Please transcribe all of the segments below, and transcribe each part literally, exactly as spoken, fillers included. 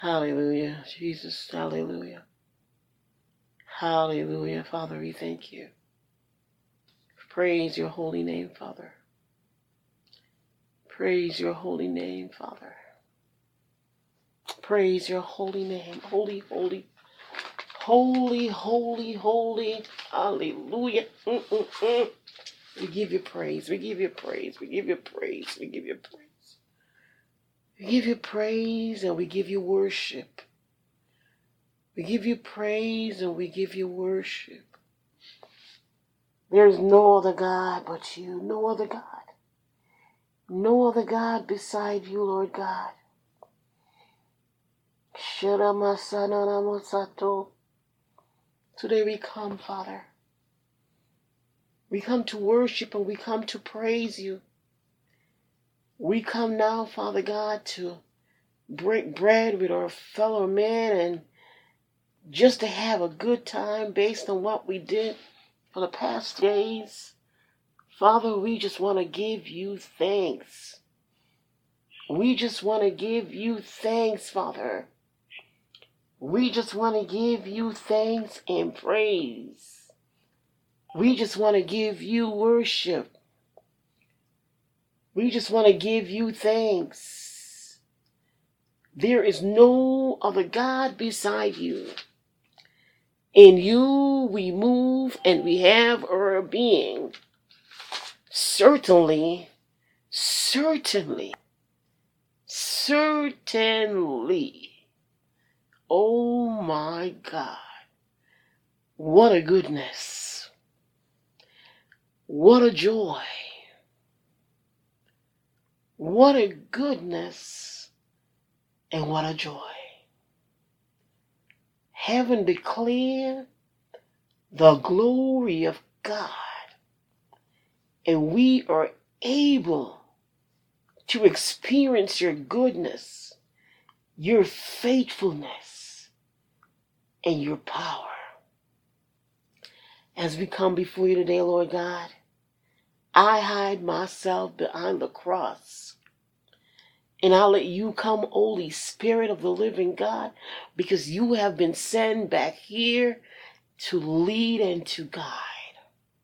Hallelujah, Jesus. Hallelujah. Hallelujah. Father, we thank you. Praise your holy name, Father. Praise your holy name, Father. Praise your holy name. Holy, holy, holy, holy, holy. Hallelujah. Mm-mm-mm. We give you praise. We give you praise. We give you praise. We give you praise. We give you praise and we give you worship. We give you praise and we give you worship. There's no other God but you. No other God. No other God beside you, Lord God. Today we come, Father. We come to worship and we come to praise you. We come now, Father God, to break bread with our fellow men and just to have a good time based on what we did for the past days. Father, we just want to give you thanks. We just want to give you thanks, Father. We just want to give you thanks and praise. We just want to give you worship. We just want to give you thanks. There is no other God beside you. In you we move and we have our being. Certainly, certainly, certainly. Oh my God. What a goodness. What a joy. What a goodness and what a joy. Heaven declared the glory of God, and we are able to experience your goodness, your faithfulness, and your power. As we come before you today, Lord God, I hide myself behind the cross. And I'll let you come, Holy Spirit of the living God, because you have been sent back here to lead and to guide.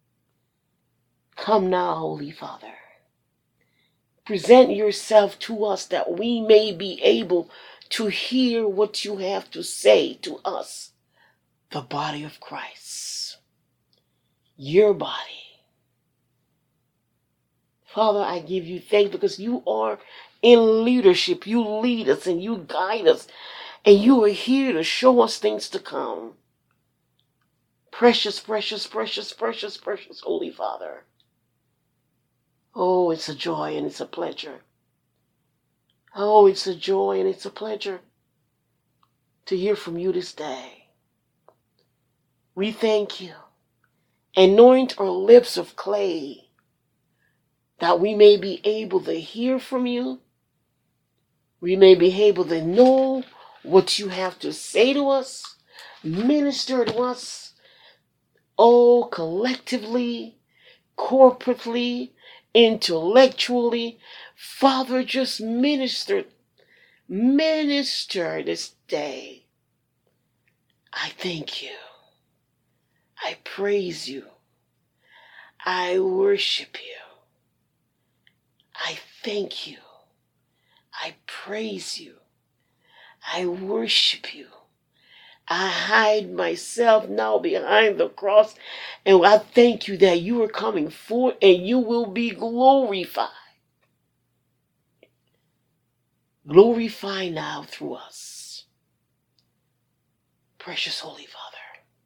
Come now, Holy Father. Present yourself to us that we may be able to hear what you have to say to us, the body of Christ, your body. Father, I give you thanks because you are in leadership. You lead us and you guide us, and you are here to show us things to come. Precious, precious, precious, precious, precious Holy Father. Oh, it's a joy and it's a pleasure. Oh, it's a joy and it's a pleasure to hear from you this day. We thank you. Anoint our lips of clay that we may be able to hear from you. We may be able to know what you have to say to us, minister to us, oh, collectively, corporately, intellectually. Father, just minister, minister this day. I thank you. I praise you. I worship you. I thank you. I praise you. I worship you. I hide myself now behind the cross, and I thank you that you are coming forth and you will be glorified. Glorify now through us. Precious Holy Father,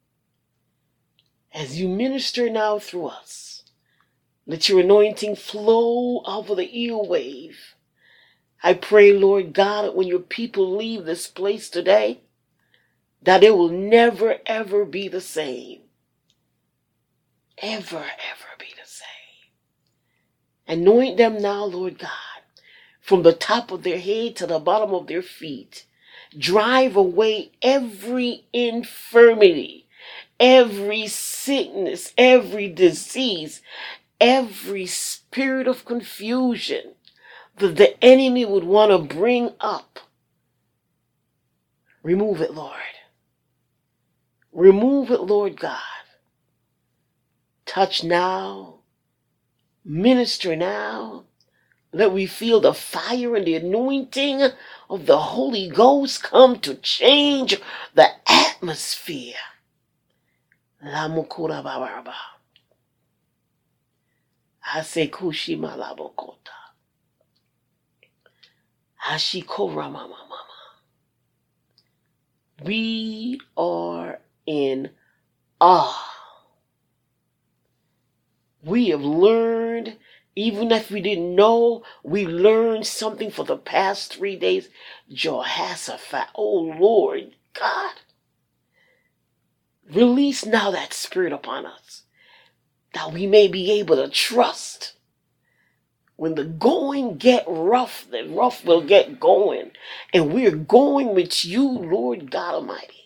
as you minister now through us, let your anointing flow over the earwave. I pray, Lord God, that when your people leave this place today, that it will never, ever be the same. Ever, ever be the same. Anoint them now, Lord God, from the top of their head to the bottom of their feet. Drive away every infirmity, every sickness, every disease, every spirit of confusion that the enemy would want to bring up Remove it, Lord. Remove it, Lord God. Touch now. Minister now. Let we feel the fire and the anointing of the Holy Ghost come to change the atmosphere. Lamukura bababa. Asekushi malabokota. Ashikora mama mama. We are in awe. We have learned, even if we didn't know, we learned something for the past three days. Jehoshaphat, oh Lord God, release now that spirit upon us, that we may be able to trust. When the going get rough, the rough will get going. And we're going with you, Lord God Almighty.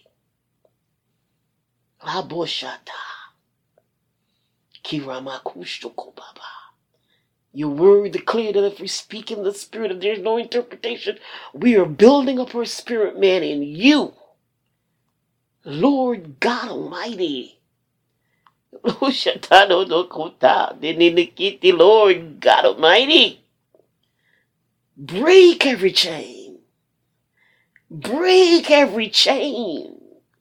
Laboshata. Kiramakushokobaba. Your word declared that if we speak in the spirit, if there's no interpretation, we are building up our spirit man in you. Lord God Almighty. Lord God Almighty. Break every chain. Break every chain.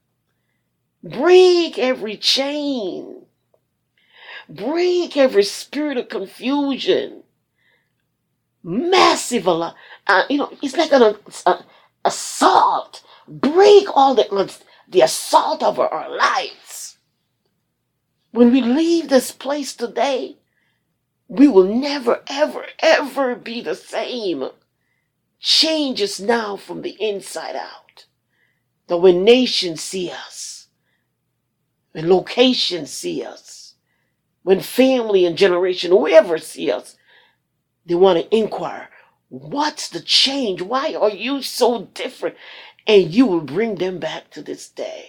Break every chain. Break every spirit of confusion. Massive, uh, you know, it's like an uh, assault. Break all the, the assault over our lives. When we leave this place today, we will never, ever, ever be the same. Change us now from the inside out. That when nations see us, when locations see us, when family and generation, whoever see us, they want to inquire, what's the change? Why are you so different? And you will bring them back to this day.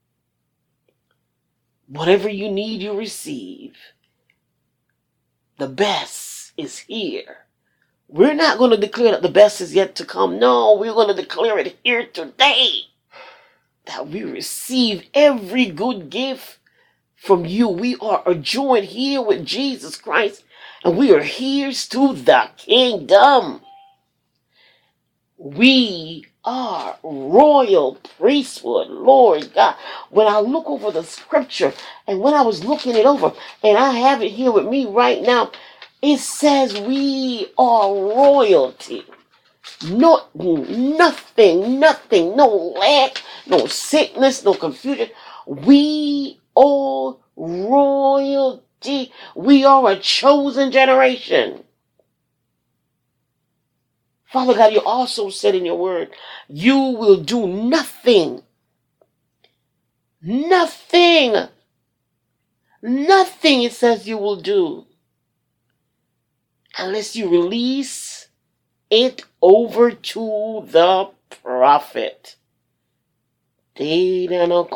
Whatever you need, you receive. The best is here. We're not going to declare that the best is yet to come. No, we're going to declare it here today. That we receive every good gift from you. We are joined here with Jesus Christ, and we are heirs to the kingdom. We are royal priesthood, Lord God. When I look over the scripture, and when I was looking it over, and I have it here with me right now, it says we are royalty. No, nothing, nothing, no lack, no sickness, no confusion. We are royalty. We are a chosen generation. Father God, you also said in your word, you will do nothing, nothing, nothing it says you will do unless you release it over to the prophet. There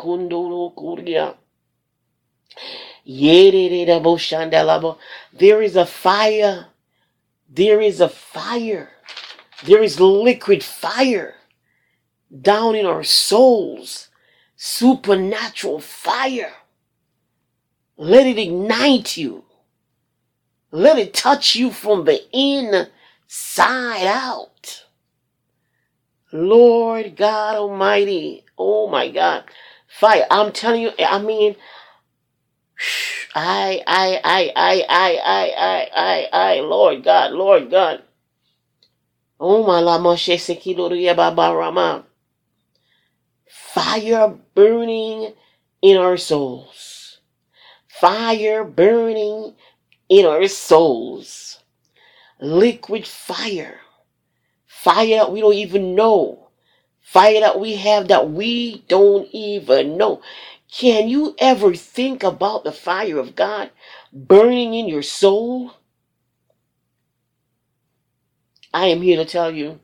is a fire. There is a fire. There is liquid fire down in our souls. Supernatural fire. Let it ignite you. Let it touch you from the inside out. Lord God Almighty. Oh my God. Fire. I'm telling you, I mean, I, I, I, I, I, I, I, I, I, Lord God, Lord God. Oh my la moshe sekidoria baba rama. Fire burning in our souls. Fire burning in our souls. Liquid fire. Fire that we don't even know. Fire that we have that we don't even know. Can you ever think about the fire of God burning in your soul? I am here to tell you.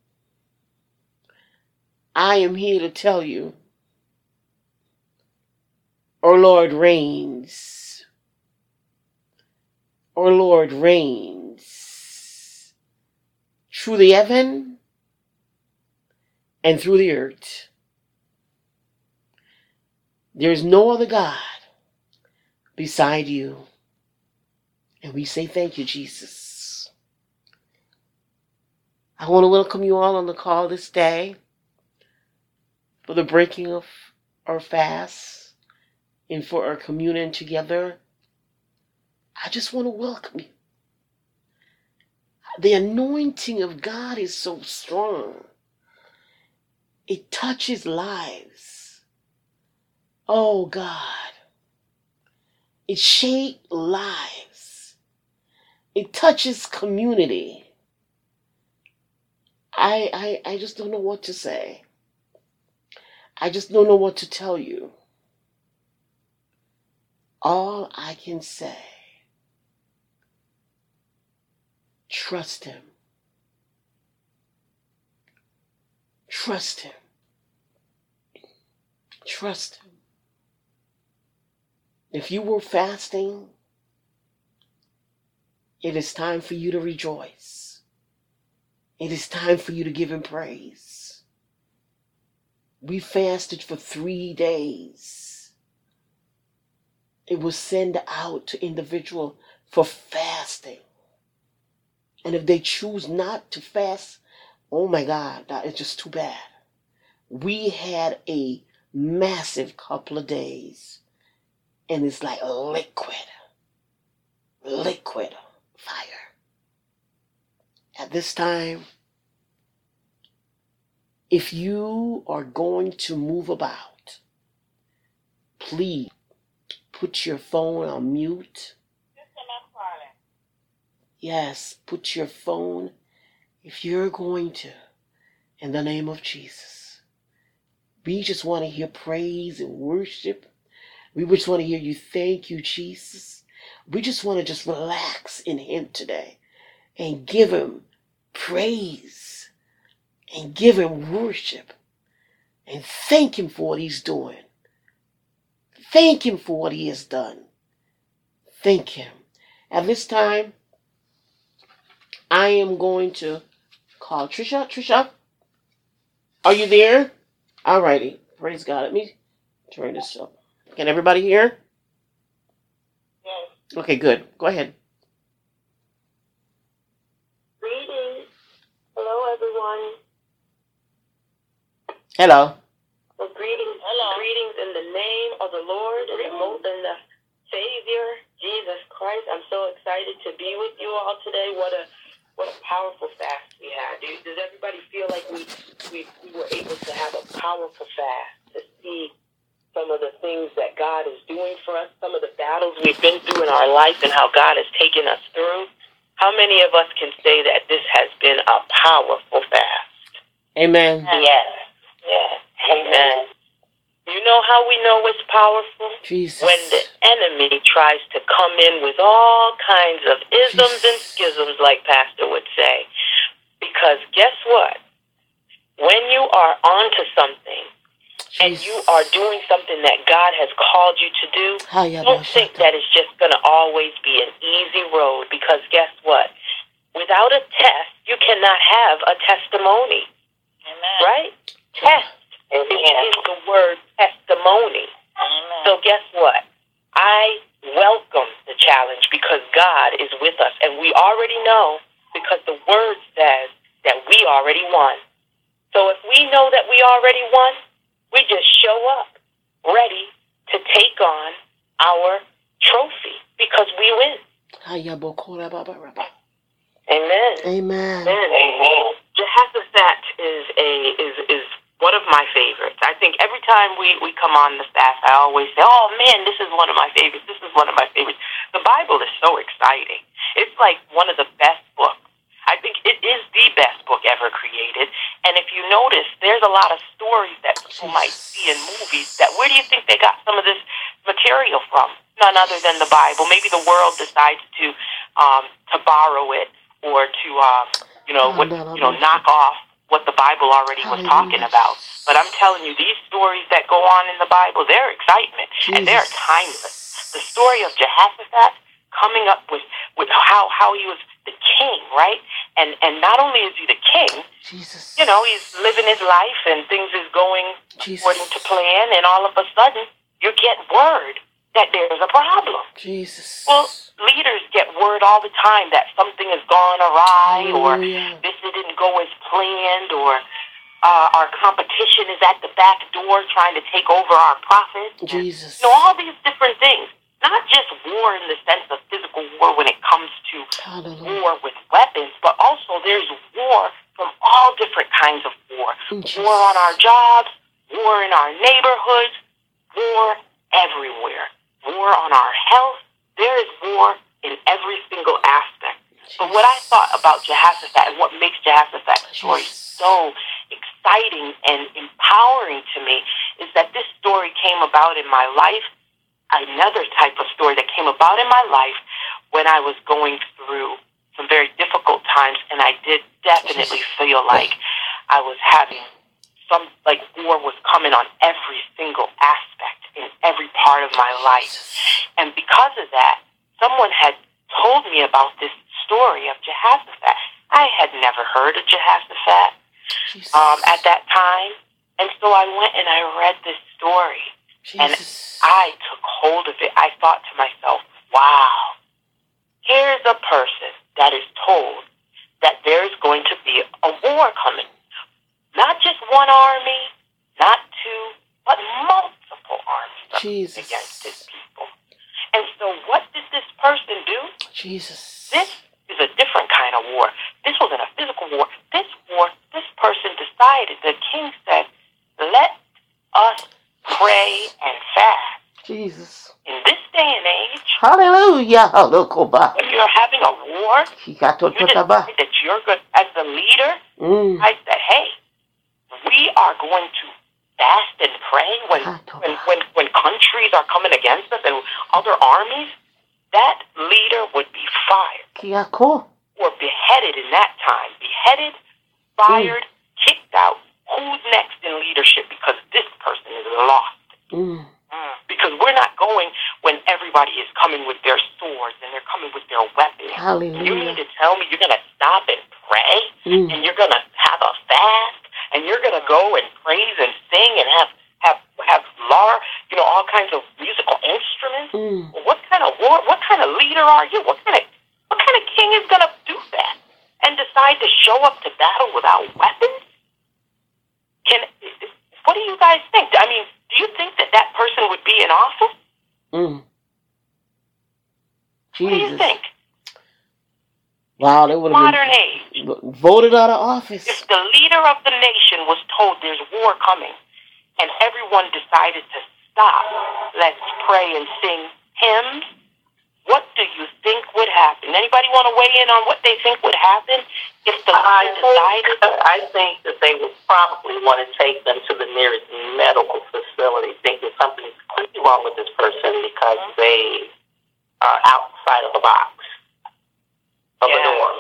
I am here to tell you. Our Lord reigns. Our Lord reigns through the heaven and through the earth. There is no other God beside you. And we say thank you, Jesus. I want to welcome you all on the call this day for the breaking of our fast and for our communion together. I just want to welcome you. The anointing of God is so strong. It touches lives. Oh God. It shapes lives. It touches community. I, I, I just don't know what to say. I just don't know what to tell you. All I can say, trust Him. Trust Him. Trust Him. If you were fasting, it is time for you to rejoice. It is time for you to give Him praise. We fasted for three days. It was sent out to individuals for fasting. And if they choose not to fast, oh my God, that is just too bad. We had a massive couple of days. And it's like liquid. Liquid fire. At this time, if you are going to move about, please put your phone on mute. Yes, put your phone, if you're going to, in the name of Jesus. We just want to hear praise and worship. We just want to hear you thank you, Jesus. We just want to just relax in Him today and give Him praise and give Him worship and thank Him for what He's doing. Thank Him for what He has done. Thank Him. At this time, I am going to call Trisha. Trisha, are you there? Alrighty. Praise God. Let me turn this up. Can everybody hear? Yes. Okay, good. Go ahead. Greetings. Hello, everyone. Hello. Well, greetings. Hello. Greetings in the name of the Lord and the, Mo- and the Savior, Jesus Christ. I'm so excited to be with you all today. What a what a powerful fast we had. Do, does everybody feel like we, we we were able to have a powerful fast to see some of the things that God is doing for us, some of the battles we've been through in our life and how God has taken us through? How many of us can say that this has been a powerful fast? Amen. Yes. Yes. Amen. You know how we know it's powerful? Jesus. When the enemy tries to come in with all kinds of isms Jesus. and schisms, like Pastor would say. Because guess what? When you are onto something, Jesus. and you are doing something that God has called you to do, Hiya, don't think that it's just going to always be an easy road, because guess what? Without a test, you cannot have a testimony. Amen. Right? Test is in the word testimony. Amen. So guess what? I welcome the challenge because God is with us, and we already know because the word says that we already won. So if we know that we already won, we just show up ready to take on our trophy because we win. Amen. Amen. Amen. Amen. Jehoshaphat is a is is one of my favorites. I think every time we, we come on the fast, I always say, "Oh man, this is one of my favorites. This is one of my favorites." The Bible is so exciting. It's like one of the best books. I think it is the best book ever created. And if you notice, there's a lot of stories that people might see in movies that where do you think they got some of this material from? None other than the Bible. Maybe the world decides to um, to borrow it or to um, you know what you know knock off what the Bible already was talking about. But I'm telling you, these stories that go on in the Bible, they're excitement and they're timeless. The story of Jehoshaphat coming up with, with how, how he was the king, right? And and not only is he the king, Jesus. you know, he's living his life and things is going Jesus. according to plan, and all of a sudden, you get word that there's a problem. Jesus. Well, leaders get word all the time that something has gone awry, Hallelujah. or this didn't go as planned, or uh, our competition is at the back door trying to take over our profits. Jesus. You know, all these different things. Not just war in the sense of physical war when it comes to Hallelujah. war with weapons, but also there's war from all different kinds of war. Jesus. War on our jobs, war in our neighborhoods, war everywhere. War on our health. There is war in every single aspect. But what I thought about Jehoshaphat and what makes Jehoshaphat's story so exciting and empowering to me is that this story came about in my life. Another type of story that came about in my life when I was going through some very difficult times, and I did definitely feel like I was having some, like war was coming on every single aspect in every part of my life. And because of that, someone had told me about this story of Jehoshaphat. I had never heard of Jehoshaphat um, at that time, and so I went and I read this story. Jesus. And I took hold of it. I thought to myself, wow, here's a person that is told that there's going to be a war coming. Not just one army, not two, but multiple armies Jesus. against his people. And so what did this person do? Jesus. This is a different kind of war. This wasn't a physical war. This war, this person decided, the king said, let us pray and fast. Jesus. In this day and age, hallelujah, when you're having a war, you decide that you're good as the leader. Mm. I said, hey, we are going to fast and pray when, when, when, when countries are coming against us and other armies. That leader would be fired or beheaded in that time. Beheaded, fired, mm. kicked out. Who's next in leadership because this person is lost? Mm. Mm. Because we're not going when everybody is coming with their swords and they're coming with their weapons. Hallelujah. You mean to tell me you're going to stop and pray mm. and you're going to have a fast and you're going to go and praise and sing and have have have lar, you know, all kinds of musical instruments? Mm. Well, what kind of war? What kind of leader are you? What kind of what kind of king is going to do that and decide to show up to battle without weapons? Can, what do you guys think? I mean, do you think that that person would be in office? Mm. What do you think? Wow, they would have modern age voted out of office. If the leader of the nation was told there's war coming, and everyone decided to stop, let's pray and sing hymns, what do you think would happen? Anybody want to weigh in on what they think would happen if the I decided? Think, I think that they would probably want to take them to the nearest medical facility, thinking something's clearly wrong with this person because they are outside of the box of yeah. the norm.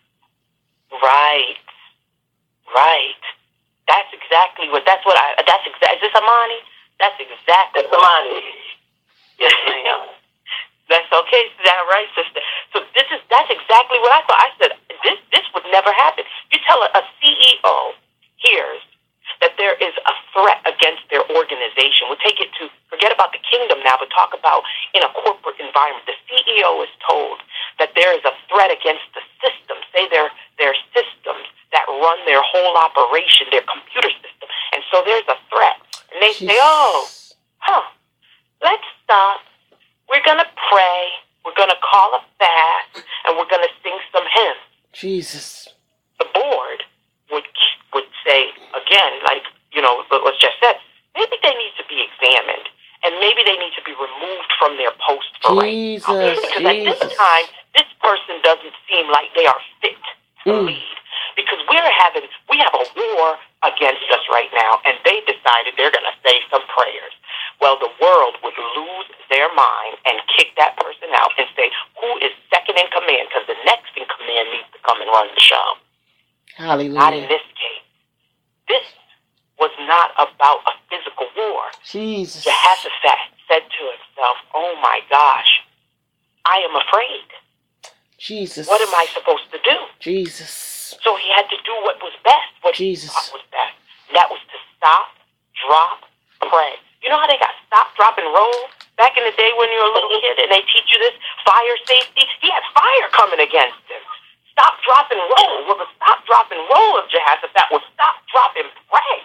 Right, right. That's exactly what. That's what I. That's exactly. Is this Amani? That's exactly. That's Amani. Yes, ma'am. That's okay. Is that right, sister? So this is that's exactly what I thought. I said this this would never happen. You tell a, a C E O hears that there is a threat against their organization. We'll take it to forget about the kingdom now, but talk about in a corporate environment. The C E O is told that there is a threat against the system. Say their their systems that run their whole operation, their computer system, and so there's a threat, and they Jeez. say, "Oh, huh, let's stop. We're going to pray, we're going to call a fast, and we're going to sing some hymns." Jesus. The board would would say, again, like, you know, what was just said, maybe they need to be examined, and maybe they need to be removed from their post for Jesus, right now. Because Jesus. at this time, this person doesn't seem like they are fit to Mm. lead. Because we're having, we have a war against us right now, and they decided they're going to say some prayers. Well, the world would lose their mind and kick that person out and say, who is second in command? Because the next in command needs to come and run the show. Hallelujah. Not in this case. This was not about a physical war. Jesus. Jehoshaphat said to himself, oh my gosh, I am afraid. Jesus. What am I supposed to do? Jesus. So he had to do what was best, what Jesus. he thought was best. And that was to stop, drop, pray. You know how they got stop, drop, and roll? Back in the day when you were a little kid and they teach you this fire safety, he had fire coming against him. Stop, drop, and roll. Well, the stop, drop, and roll of Jehoshaphat was stop, drop, and pray.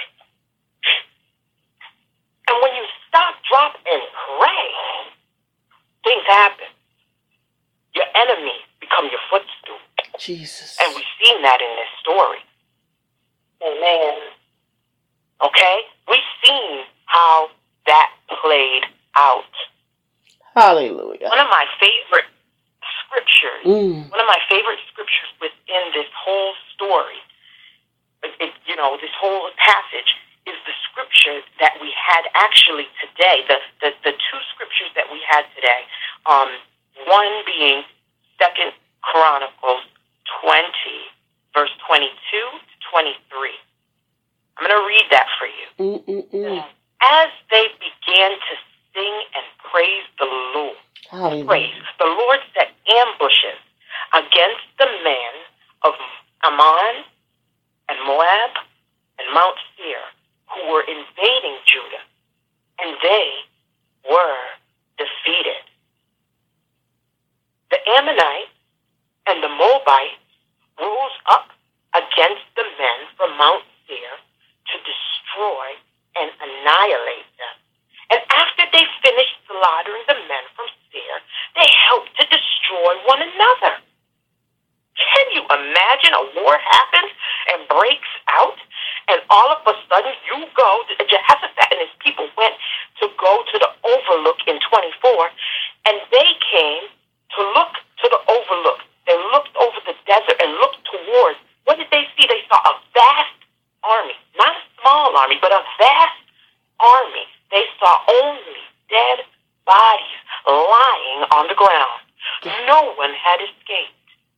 And when you stop, drop, and pray, things happen. Your enemies become your footstool. Jesus. And we've seen that in this story. Amen. Okay? We've seen how that played out. Hallelujah. One of my favorite scriptures, Mm. one of my favorite scriptures within this whole story, it, it, you know, this whole passage, is the scripture that we had actually today, the, the, the two scriptures that we had today. Um, one being Second Chronicles twenty, verse twenty-two to twenty-three. I'm going to read that for you. Mm-mm-mm. As they began to sing and praise the Lord, Hallelujah. praise, the Lord set ambushes against the men of Ammon and Moab and Mount Seir, who were invading Judah, and they were defeated. The Ammonites and the Moabites rose up against the men from Mount Seir to destroy and annihilate them. And after they finished slaughtering the men from Seir, they helped to destroy one another. Can you imagine a war happens and breaks out, and all of a sudden you go, Jehoshaphat and his people went to go to the overlook in twenty-four, and they came to look to the overlook. They looked over the desert and looked towards. What did they see? They saw a vast army, not a small army, but a vast army. They saw only dead bodies lying on the ground. No one had escaped.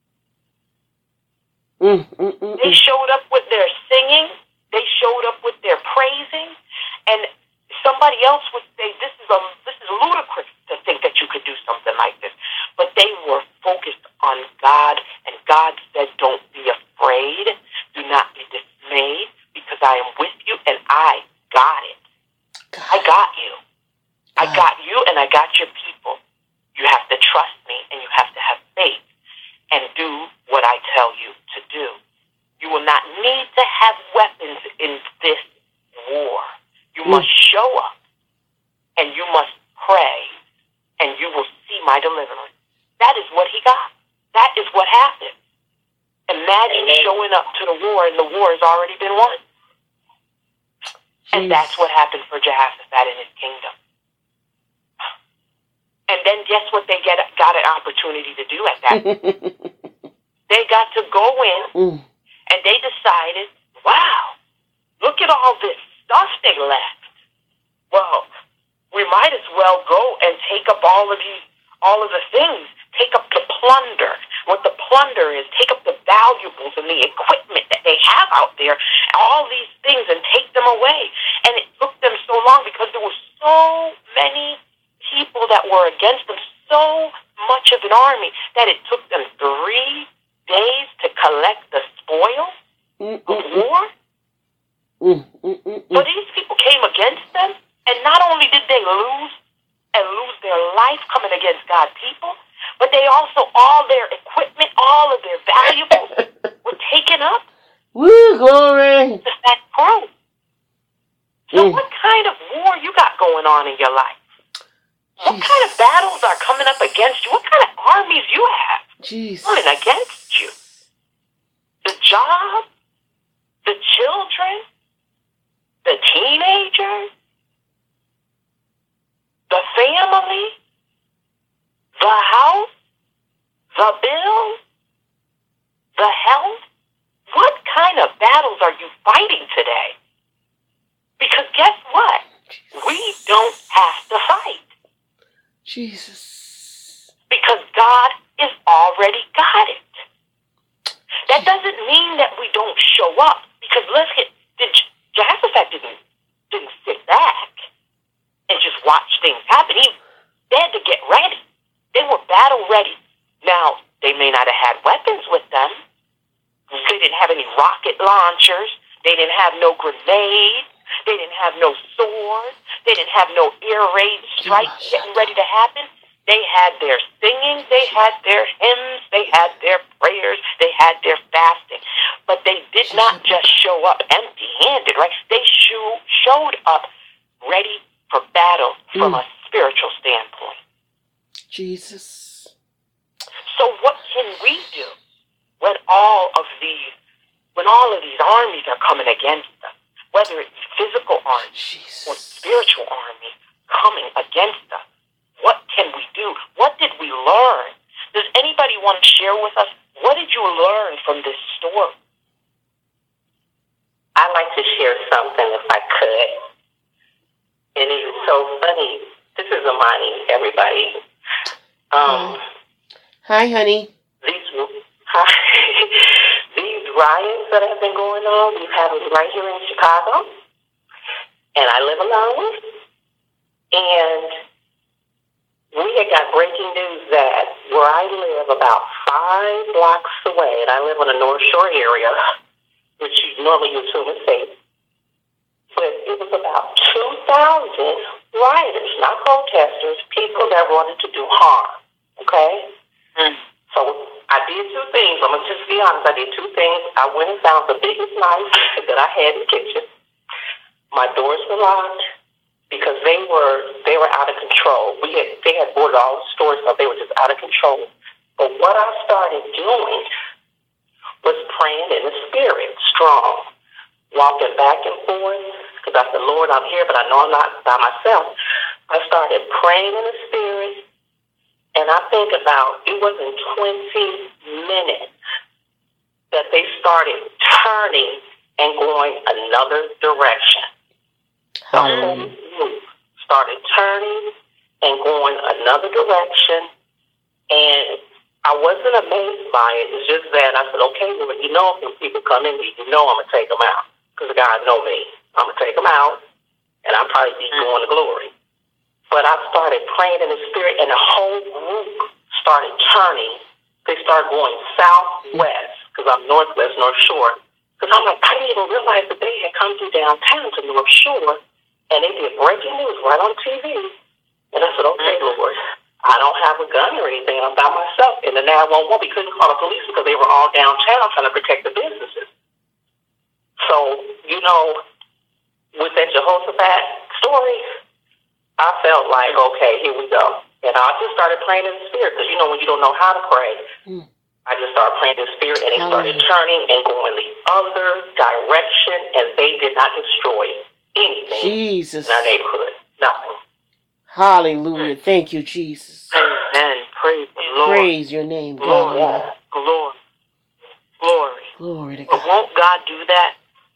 Mm, mm, mm, They mm. showed up with their singing. They showed up with their praising. And somebody else would say, this is a this is ludicrous to think that you could do something like this. But they were focused on God, and God said, don't be afraid. Do not be dismayed, because I am with you, and I got it. God. I got you. I God. got you, and I got your people. You have to trust me, and you have to have faith and do what I tell you to do. You will not need to have weapons in this war. You Mm. must show up, and you must pray, and you will see my deliverance. That is what he got. That is what happened. Imagine Amen. showing up to the war, and the war has already been won. And Jesus. that's what happened for Jehoshaphat in his kingdom. And then guess what they get got an opportunity to do at that? They got to go in, Mm. and they decided, wow, look at all this stuff they left. Well, we might as well go and take up all of these, all of the things. Take up the plunder. What the plunder is, take up the valuables and the equipment that they have out there, all these things, and take them away. And it took them so long because there were so many people that were against them, so much of an army, that it took them three days to collect the spoil Mm, of mm, war. mm, mm, mm, So mm. these people came against them, and not only did they lose and lose their life coming against God's people, but they also, all their equipment, all of their valuables were taken up Woo, glory. to that crew. So Mm. what kind of war you got going on in your life? What Jesus. kind of battles are coming up against you? What kind of armies you have Jesus. coming against you? The job, the children, the teenagers, the family, the house, the bills, the health. What kind of battles are you fighting today? Because guess what? We don't have to fight. Jesus. Because God has already got it. That doesn't mean that we don't show up. Because let's get, did, Jehoshaphat didn't, didn't sit back and just watch things happen. He, they had to get ready. They were battle ready. Now, they may not have had weapons with them. They didn't have any rocket launchers. They didn't have no grenades. They didn't have no swords. They didn't have no air raid strikes getting ready to happen. They had their singing. They had their hymns. They had their prayers. They had their fasting. But they did not just show up empty-handed, right? They show, showed up ready for battle from mm. a spiritual standpoint. Jesus. So what can we do when all of these, when all of these armies are coming against us? Whether it's physical armies Jesus. Or spiritual armies coming against us, what can we do? What did we learn? Does anybody want to share with us? What did you learn from this story? I'd like to share something if I could. And it is so funny. This is Amani, everybody. Um, Hi, honey. These, hi. These riots that have been going on, we've had them right here in Chicago. And I live alone. And we had got breaking news that where I live, about five blocks away, and I live in a North Shore area, which you normally you assume is safe, but it was about two thousand rioters, not protesters, people that wanted to do harm, okay? Mm. So I did two things. I'm going to just be honest. I did two things. I went and found the biggest knife that I had in the kitchen. My doors were locked because they were they were out of control. We had They had boarded all the stores up. They were just out of control. But what I started doing was praying in the spirit, strong, walking back and forth, because I said, Lord, I'm here, but I know I'm not by myself. I started praying in the spirit, and I think about, it wasn't twenty minutes that they started turning and going another direction. The whole group started turning and going another direction, and I wasn't amazed by it. It's just that I said, okay, Lord, you know if when people come in, you know I'm going to take them out, because God know me. I'm going to take them out, and I'll probably be going to glory. But I started praying in the spirit, and the whole group started turning. They started going southwest, because I'm northwest, North Shore. Because I'm like, I didn't even realize that they had come through downtown to North Shore, and they did breaking news right on T V. And I said, okay, Lord, I don't have a gun or anything. I'm by myself. And the nine one one, we couldn't call the police because they were all downtown trying to protect the businesses. So, you know, with that Jehoshaphat story, I felt like, okay, here we go. And I just started praying in the spirit because, you know, when you don't know how to pray, mm. I just started praying in the spirit, and they started turning and going the other direction, and they did not destroy anything Jesus. in our neighborhood. Nothing. Hallelujah. Thank you, Jesus. Amen. Praise the Lord. Praise your name, God. Glory. Glory. Glory. Glory to God. But won't God do that?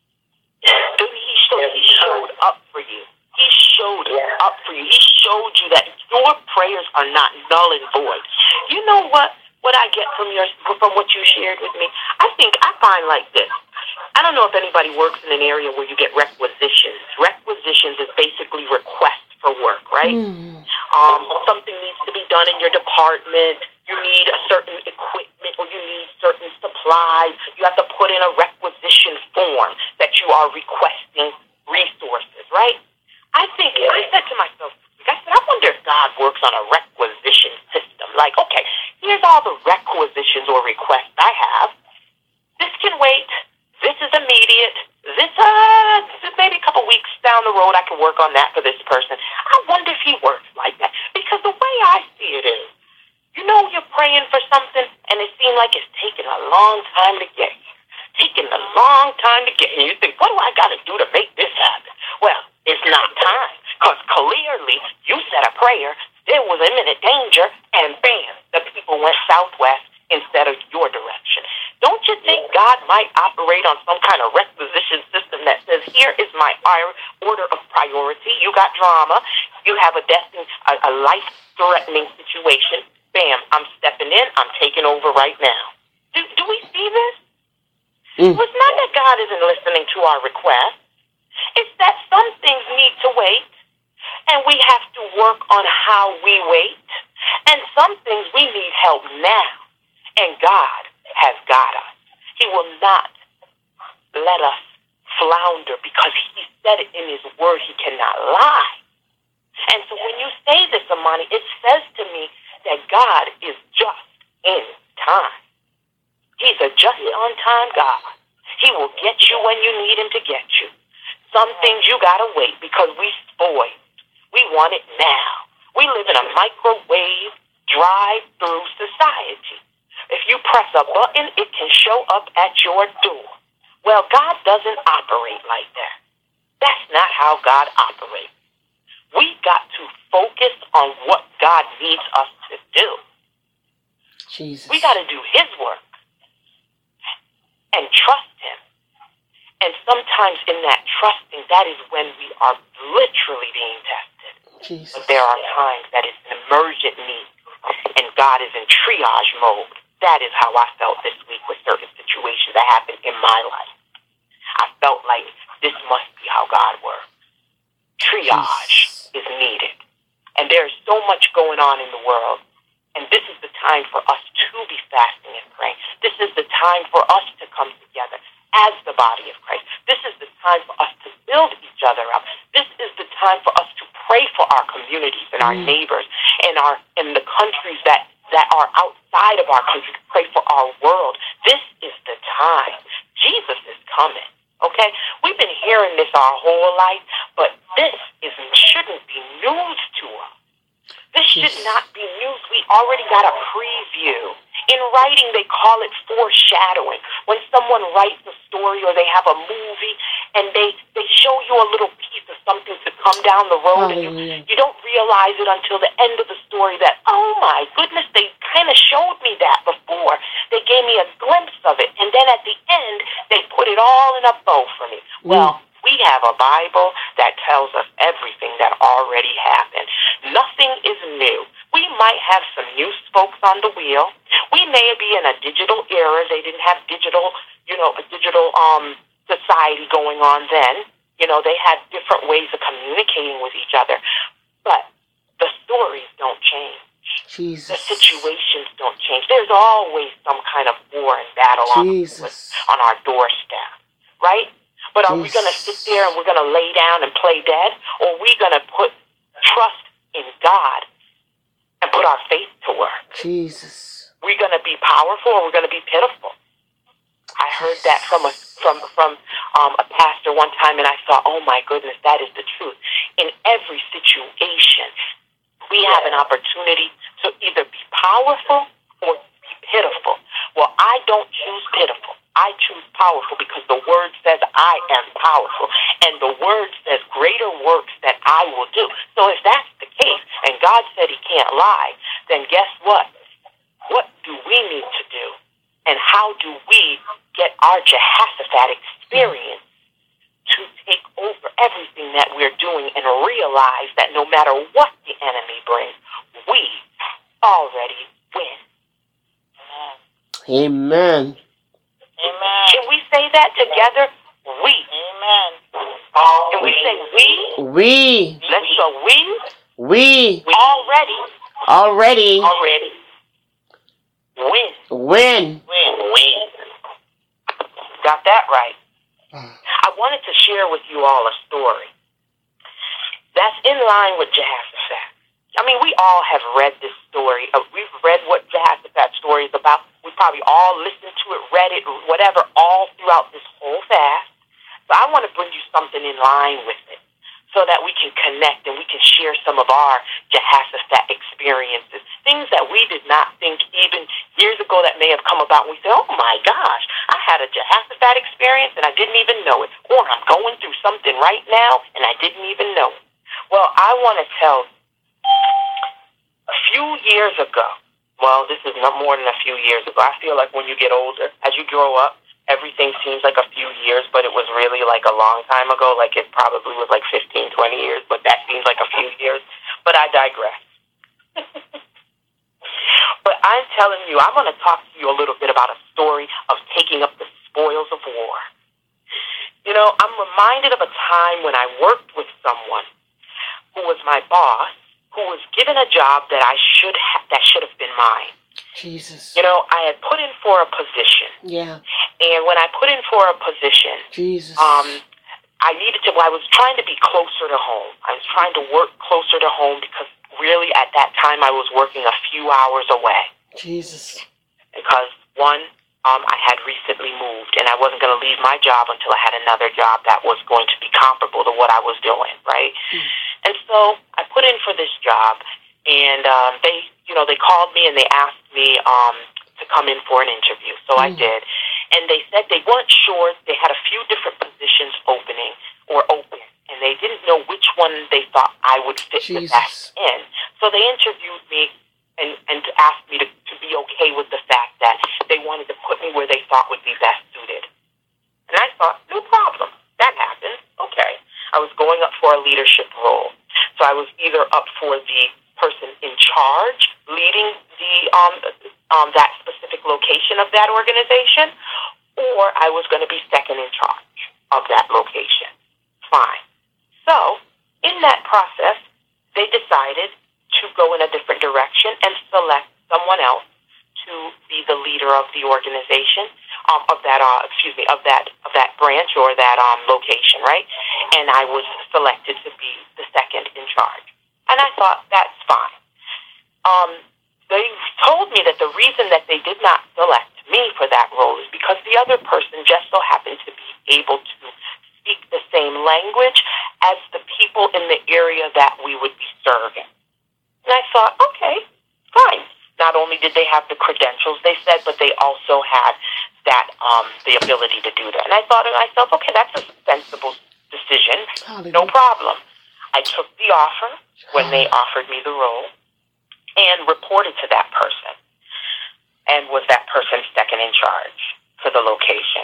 He showed, he showed up for you. He showed up for you. He showed you that your prayers are not null and void. You know what? What I get from your from what you shared with me, I think I find like this. I don't know if anybody works in an area where you get requisitions. Requisitions is basically requests for work, right? Mm. Um, something needs to be done in your department. You need a certain equipment, or you need certain supplies. You have to put in a requisition form that you are requesting resources, right? I think I said to myself, I said, I wonder if God works on a requisition system. Like, okay, here's all the requisitions or requests I have. This can wait. This is immediate. This, uh, maybe a couple weeks down the road, I can work on that for this person. I wonder if he works like that. Because the way I see it is, you know, you're praying for something, and it seems like it's taking a long time to get here. Taking a long time to get here. You think, what do I got to do to make this happen? Well, it's not time. Because clearly, you said a prayer, there was imminent danger, and bam, the people went southwest instead of your direction. Don't you think God might operate on some kind of requisition system that says, here is my order of priority. You got drama. You have a destiny, a, a life-threatening situation. Bam, I'm stepping in. I'm taking over right now. Do, do we see this? Mm. Well, it's not that God isn't listening to our requests. It's that some things need to wait, and we have to work on how we wait. And some things we need help now, and God has got us. He will not let us flounder because he said it in his word. He cannot lie. And so when you say this, Amani, it says to me that God is just in time. He's a just on time God. He will get you when you need him to get you. Some things you gotta wait because we spoiled. We want it now. We live in a microwave drive-through society. If you press a button, it can show up at your door. Well, God doesn't operate like that. That's not how God operates. We got to focus on what God needs us to do. Jesus. We got to do his work and trust him. And sometimes in that trusting, that is when we are literally being tested. Jesus. But there are times that it's an emergent need, and God is in triage mode. That is how I felt this week with certain situations that happened in my life. I felt like this must be how God works. Triage is needed. And there's so much going on in the world. And this is the time for us to be fasting and praying. This is the time for us to come together as the body of Christ. This is the time for us to build each other up. This is the time for us to pray for our communities and our mm. neighbors and our in the countries that, that are outside of our country, to pray for our world. This is the time. Jesus is coming. Okay? We've been hearing this our whole life, but this is shouldn't be news to us. This should not be news. We already got a preview. In writing, they call it foreshadowing. When someone writes a story or they have a movie and they, they show you a little piece of something to come down the road, and you, you don't realize it until the end of the story that, oh my goodness, they kind of showed me that before. They gave me a glimpse of it. And then at the end, they put it all in a bow for me. Mm. Well, we have a Bible that tells us everything that already happened. Nothing is new. We might have some new spokes on the wheel. We may be in a digital era. They didn't have digital, you know, a digital um society going on then. You know, they had different ways of communicating with each other. But the stories don't change. Jesus. The situations don't change. There's always some kind of war and battle on, on our doorstep, right? But are Jesus. we going to sit there and we're going to lay down and play dead? Or are we going to put trust in God and put our faith to work? Jesus. We're going to be powerful or we're going to be pitiful. I heard that from a from from um, a pastor one time, and I thought, oh my goodness, that is the truth. In every situation, we have an opportunity to either be powerful or be pitiful. Well, I don't choose pitiful. I choose powerful because the word says I am powerful. And the word says greater works that I will do. So if that's the case, and God said he can't lie, then guess what? What do we need to do? And how do we get our Jehoshaphat experience to take over everything that we're doing and realize that no matter what the enemy brings, we already win? Amen. Amen. Can we say that together? We. Amen. Can we say we? We. Let's go. We. We. We already. Already. Already. Win. Win. Win. Win. Got that right. I wanted to share with you all a story that's in line with Jehoshaphat. I mean, we all have read this story. We've read what Jehoshaphat's story is about. We probably all listened to it, read it, whatever, all throughout this whole fast. So I want to bring you something in line with it so that we can connect and we can share some of our Jehoshaphat experiences, things that we did not think even years ago that may have come about. We say, oh my gosh, I had a Jehoshaphat experience and I didn't even know it. Or I'm going through something right now and I didn't even know it. Well, I want to tell you, a few years ago, well, this is not more than a few years ago. I feel like when you get older, as you grow up, everything seems like a few years, but it was really like a long time ago. Like it probably was like fifteen, twenty years, but that seems like a few years. But I digress. But I'm telling you, I'm going to talk to you a little bit about a story of taking up the spoils of war. You know, I'm reminded of a time when I worked with someone who was my boss, who was given a job that I should ha- that should have been mine. Jesus. You know, I had put in for a position. Yeah. And when I put in for a position, Jesus. um, I needed to, well, I was trying to be closer to home. I was trying to work closer to home because really at that time I was working a few hours away. Jesus. Because one, um, I had recently moved and I wasn't going to leave my job until I had another job that was going to be comparable to what I was doing, right? Mm. And so I put in for this job and um, they, you know, they called me and they asked me um, to come in for an interview. So mm. I did. And they said they weren't sure. They had a few different positions opening or open, and they didn't know which one they thought I would fit Jesus. the best in. So they interviewed me and, and asked me to, to be okay with the fact that they wanted to put me where they thought would be best suited. And I thought, no problem. That happens. Okay. I was going up for a leadership role. So I was either up for the person in charge, leading the um, um, that specific location of that organization, or I was going to be second in charge of that location. Fine. So, in that process, they decided to go in a different direction and select someone else to be the leader of the organization, um, of that, uh, excuse me, of that of that branch or that um, location, right? And I was selected to be the second in charge. And I thought, that's fine. Um, they told me that the reason that they did not select me for that role is because the other person just so happened to be able to speak the same language as the people in the area that we would be serving. And I thought, okay, fine. Not only did they have the credentials, they said, but they also had that um, the ability to do that. And I thought to myself, okay, that's a sensible decision. Hallelujah. No problem. I took the offer when they offered me the role and reported to that person and was that person's second in charge for the location.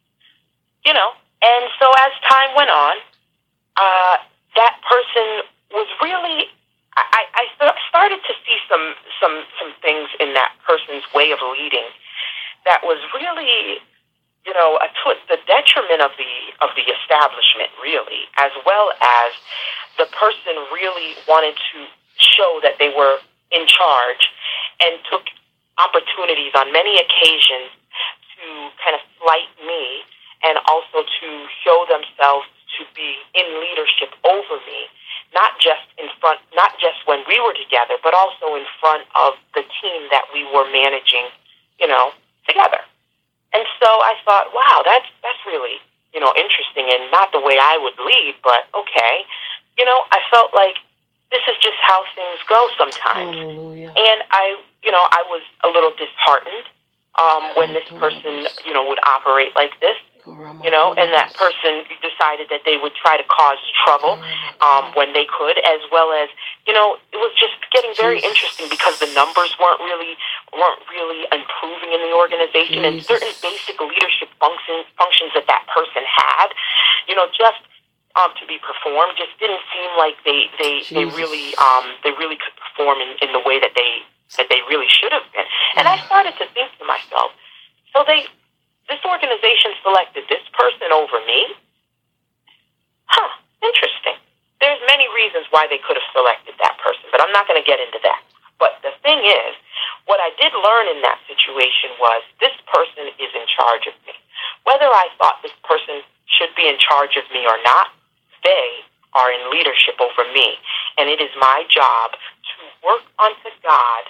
You know, and so as time went on, uh, that person was really, I, I started to see some, some, some things in that person's way of leading that was really, you know, a, to the detriment of the of the establishment, really, as well as the person really wanted to show that they were in charge and took opportunities on many occasions to kind of slight me and also to show themselves to be in leadership over me, not just in front, not just when we were together, but also in front of the team that we were managing, you know, together. And so I thought, wow, that's that's really, you know, interesting and not the way I would lead, but okay. You know, I felt like this is just how things go sometimes. Hallelujah. And I, you know, I was a little disheartened um, when this person, you know, would operate like this. You know, and that person decided that they would try to cause trouble um, when they could, as well as, you know, it was just getting very interesting because the numbers weren't really weren't really improving in the organization, and certain basic leadership functions functions that that person had, you know, just um, to be performed, just didn't seem like they they, they really um, they really could perform in, in the way that they that they really should have been. And I started to think to myself, so they. This organization selected this person over me? Huh, interesting. There's many reasons why they could have selected that person, but I'm not going to get into that. But the thing is, what I did learn in that situation was this person is in charge of me. Whether I thought this person should be in charge of me or not, they are in leadership over me. And it is my job to work unto God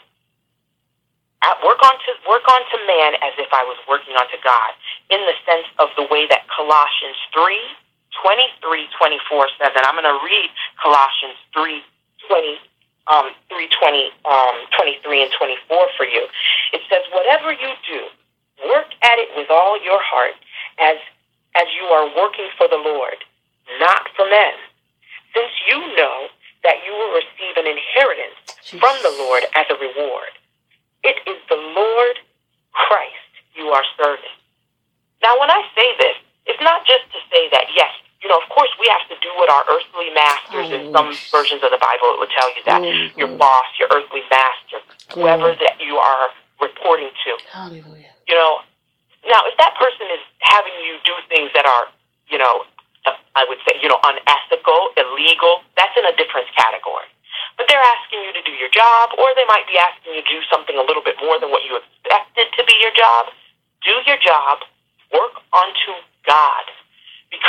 At work on to work on to man as if I was working onto God, in the sense of the way that Colossians three twenty-three, twenty-four says, and I'm going to read Colossians three twenty, um, three twenty, um, twenty-three and twenty-four for you. It says, "Whatever you do, work at it with all your heart, as as you are working for the Lord, not for men, since you know that you will receive an inheritance Jeez. from the Lord as a reward. It is the Lord Christ you are serving." Now, when I say this, it's not just to say that, yes, you know, of course we have to do what our earthly masters, oh, in some versions of the Bible, it would tell you that, oh, your boss, your earthly master, oh. whoever that you are reporting to. Hallelujah. You know, now, if that person is having you do things that are, you know, I would say, you know, unethical, illegal, that's in a different category. But they're asking you to do your job, or they might be asking you to do something a little bit more than what you expected to be your job. Do your job, work unto God, because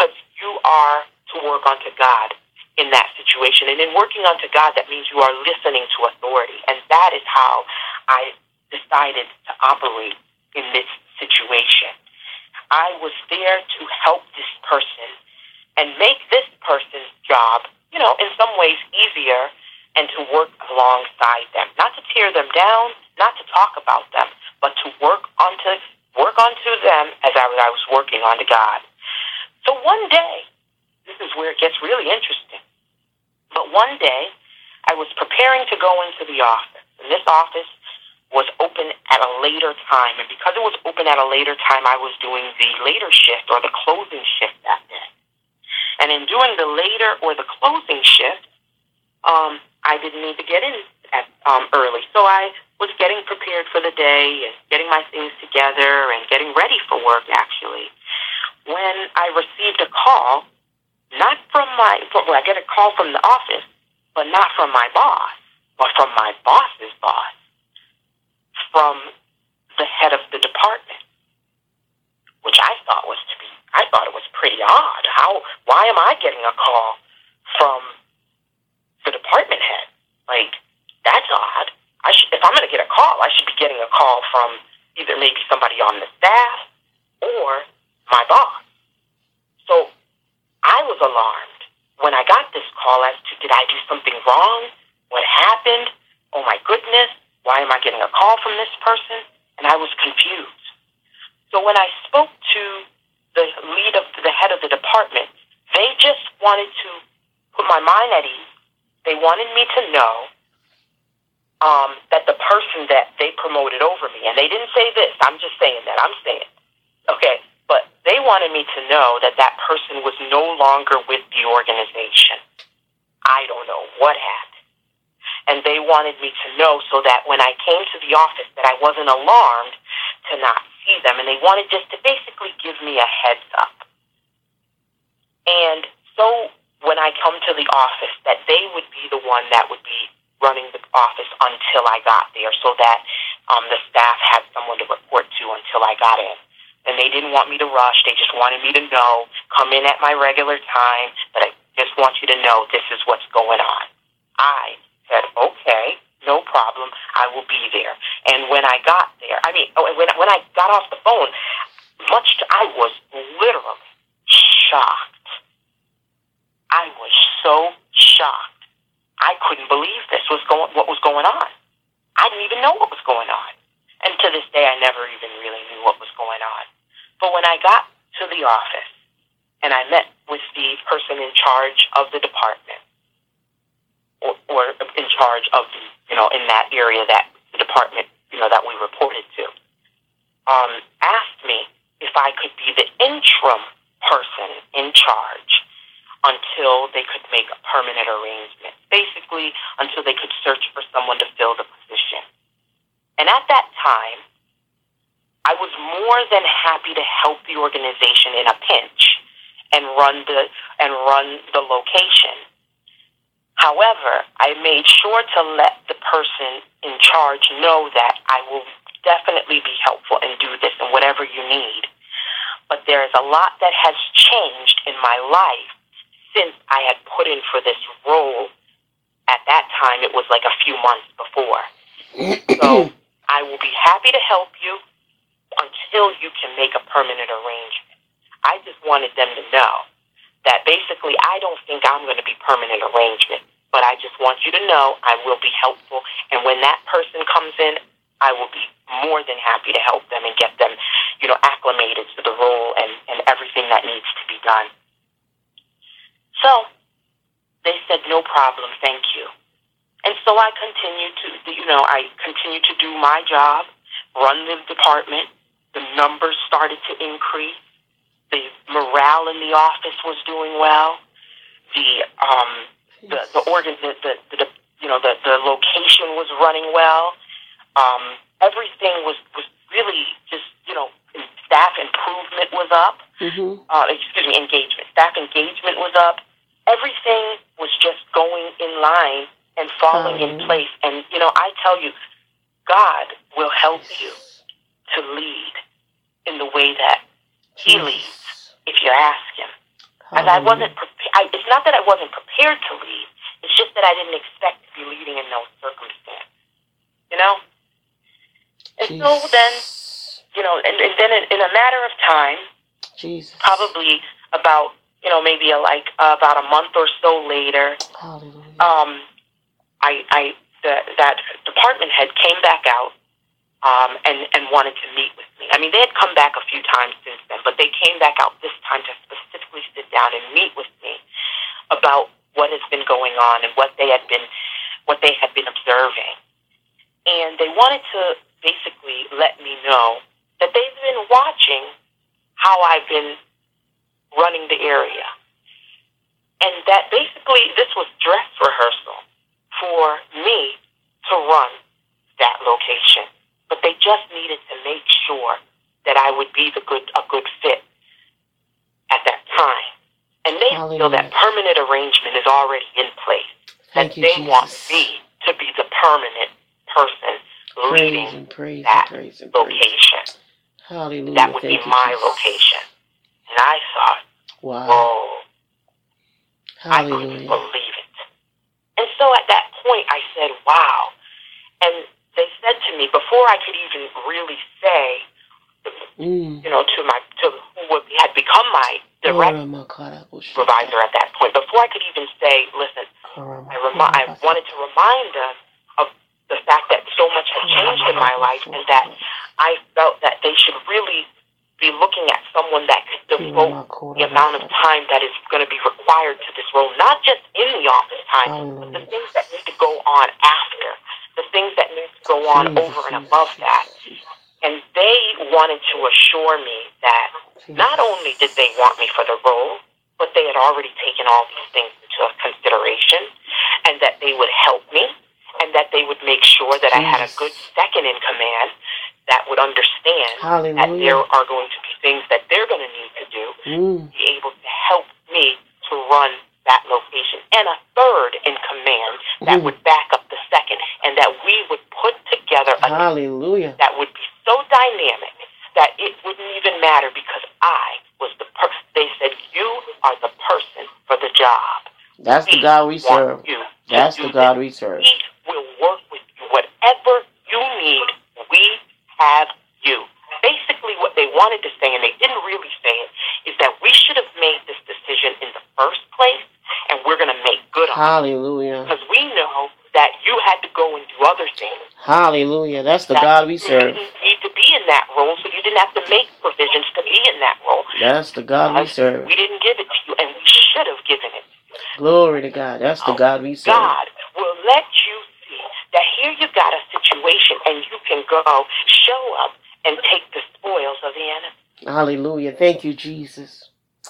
you are to work unto God in that situation. And in working unto God, that means you are listening to authority. And that is how I decided to operate in this situation. I was there to help this person and make this person's job, you know, in some ways easier, and to work alongside them. Not to tear them down, not to talk about them, but to work onto work onto them as I, I was working onto God. So one day, this is where it gets really interesting, but one day I was preparing to go into the office, and this office was open at a later time, and because it was open at a later time, I was doing the later shift or the closing shift that day. And in doing the later or the closing shift, um, I didn't need to get in at, um, early. So I was getting prepared for the day and getting my things together and getting ready for work, actually, when I received a call, not from my, well, I get a call from the office, but not from my boss, but from my boss's boss, from the head of the department, which I thought was to be, I thought it was pretty odd. How, why am I getting a call from the department head? Like, that's odd. I should, if I'm going to get a call, I should be getting a call from either maybe somebody on the staff or my boss. So I was alarmed when I got this call as to, did I do something wrong? What happened? Oh my goodness, why am I getting a call from this person? And I was confused. So when I spoke to the lead of the head of the department, they just wanted to put my mind at ease. They wanted me to know um, that the person that they promoted over me, and they didn't say this, I'm just saying that, I'm saying, okay, but they wanted me to know that that person was no longer with the organization. I don't know what happened. And they wanted me to know so that when I came to the office that I wasn't alarmed to not see them, and they wanted just to basically give me a heads up. And so when I come to the office, that they would be the one that would be running the office until I got there, so that um, the staff had someone to report to until I got in. And they didn't want me to rush. They just wanted me to know, come in at my regular time, but I just want you to know this is what's going on. I said, okay, no problem. I will be there. And when I got there, I mean, when, when I got off the phone, much to, I was literally shocked. I was so shocked. I couldn't believe this was going, what was going on. I didn't even know what was going on. And to this day, I never even really knew what was going on. But when I got to the office and I met with the person in charge of the department, or, or in charge of the, you know, in that area that the department, you know, that we reported to, um, asked me if I could be the interim person in charge until they could make a permanent arrangement. Basically, until they could search for someone to fill the position. And at that time, I was more than happy to help the organization in a pinch and run the and run the location. However, I made sure to let the person in charge know that I will definitely be helpful and do this and whatever you need. But there is a lot that has changed in my life since I had put in for this role. At that time, it was like a few months before. So I will be happy to help you until you can make a permanent arrangement. I just wanted them to know that basically I don't think I'm going to be permanent arrangement, but I just want you to know I will be helpful. And when that person comes in, I will be more than happy to help them and get them, you know, acclimated to the role and, and everything that needs to be done. So they said, no problem, thank you. And so I continued to, you know, I continued to do my job, run the department. The numbers started to increase. The morale in the office was doing well. The um, the the organ, the, the, the you know, the, the location was running well. Um, everything was, was really just, you know, staff improvement was up. Mm-hmm. Uh, excuse me, engagement. Staff engagement was up. Everything was just going in line and falling um, in place. And, you know, I tell you, God will help you to lead in the way that He leads if you ask Him. As I wasn't prepared. It's not that I wasn't prepared to lead. It's just that I didn't expect to be leading in those circumstances. You know? And Jesus. so then, you know, and, and then in, in a matter of time, Jesus. probably about, you know, maybe a, like uh, about a month or so later, Hallelujah. um, I, I, the, that department head came back out um, and, and wanted to meet with me. I mean, they had come back a few times since then, but they came back out this time to specifically sit down and meet with me about what has been going on and what they had been, what they had been observing. And they wanted to basically let me know that they've been watching how I've been running the area. And that basically this was dress rehearsal for me to run that location. But they just needed to make sure that I would be the good a good fit at that time. And they Hallelujah. feel that permanent arrangement is already in place. Thank that you, they Jesus. want me to be the permanent person Praise leading and praise that and praise and praise. location. Hallelujah. That would Thank be you, my Jesus. location. And I thought, Wow. whoa, I couldn't Hallelujah. believe it. And so at that point, I said, wow. And they said to me, before I could even really say, Mm. you know, to my to who had become my direct supervisor at that point, before I could even say, listen, I, remi- I wanted to remind them of the fact that so much had changed in my life and that I felt that they should really be looking at someone that could devote the amount of time that is going to be required to this role, not just in the office time, but the things that need to go on after, the things that need to go on over and above that. And they wanted to assure me that not only did they want me for the role, but they had already taken all these things into consideration, and that they would help me, and that they would make sure that I had a good second in command that would understand Hallelujah. that there are going to be things that they're going to need to do Mm. to be able to help me to run that location, and a third in command that Mm. would back up the second, and that we would put together a Hallelujah. that would be so dynamic that it wouldn't even matter because I was the person. They said, you are the person for the job. That's the God we serve. Want you to That's do the God this. we serve. We will work with you. Whatever you need, we have you. Basically, what they wanted to say, and they didn't really say it, is that we should have made this decision in the first place, and we're going to make good on it. Hallelujah. Because we know that you had to go and do other things. Hallelujah. That's the that God we you serve. didn't need to be in that role, so you didn't have to make provisions to be in that role. That's the God we Because serve. we didn't give it to you, and we should have given it to you. Glory to God. That's the God we serve. God will let you see that here you've got a situation, and you can go, show up, and take the spoils of the enemy. Hallelujah. Thank you, Jesus.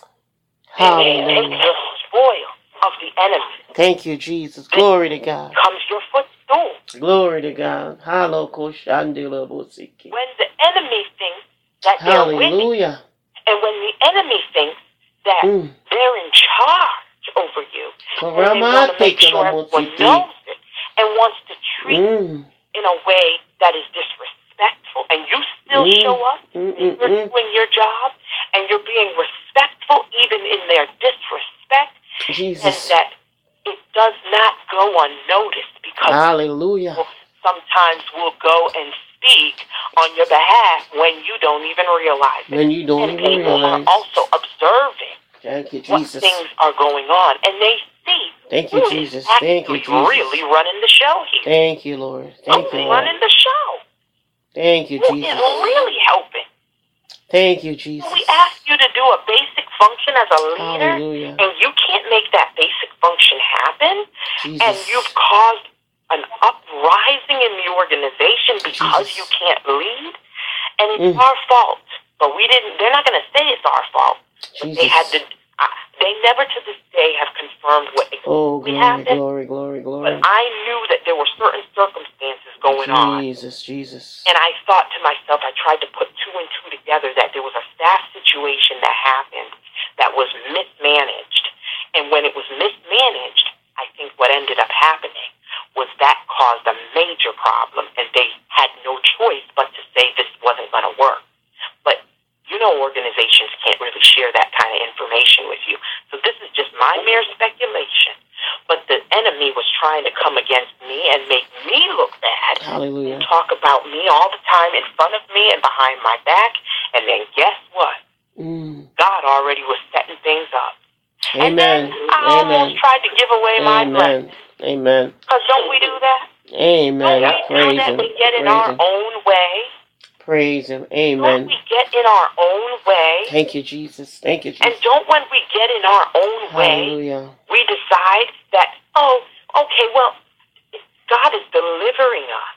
Amen. Take Hallelujah. the spoil of the enemy. Thank you, Jesus. Glory to God. Comes your footstool. Glory to God. Hallelujah. When the enemy thinks that they're winning, Hallelujah. and when the enemy thinks that Mm. they're in charge over you, and they Karama want to make teke sure la everyone mosiki. knows it, and wants to treat Mm. in a way that is disrespectful, and you still Mm. show up, Mm, and mm, you're mm. doing your job, and you're being respectful even in their disrespect, Jesus. and that it does not go unnoticed, because Hallelujah. people sometimes will go and speak on your behalf when you don't even realize it. When you don't And even people realize. are also observing Thank you, what Jesus. things are going on, and they see Thank who you, is Jesus. actually Thank you, Jesus. really running the show here. Thank you, Lord. Thank Who's you, running Lord. the show? Thank you, Who Jesus. is really helping? Thank you, So Jesus. we ask you to do a basic function as a leader, Hallelujah. and you can't make that basic function happen, and Jesus. you've caused an uprising in the organization because Jesus. you can't lead, and it's Mm. our fault. But we didn't. They're not going to say it's our fault. But they had to. Jesus. Uh, they never to this day have confirmed what Oh, exactly glory, happened. glory, glory, glory. But I knew that there were certain circumstances going on. Jesus, Jesus. And I thought to myself, I tried to put two and two together, that there was a staff situation that happened that was mismanaged. And when it was mismanaged, I think what ended up happening was that caused a major problem, and they had no choice but to say this wasn't going to work. But you know, organizations can't really share that kind of information with you. So my mere speculation, but the enemy was trying to come against me and make me look bad. Hallelujah. And talk about me all the time in front of me and behind my back. And then guess what? Mm. God already was setting things up. Amen. And then I Amen. almost tried to give away my Amen. blessing. Amen. Because don't we do that? Amen. Don't we Praise do that? him. We get in Praise our him. own way. Praise him. Don't Amen. we get in our own way? Thank you, Jesus. Thank you, And Jesus. don't when we get in our own way, Hallelujah. we decide that, oh, okay, well, God is delivering us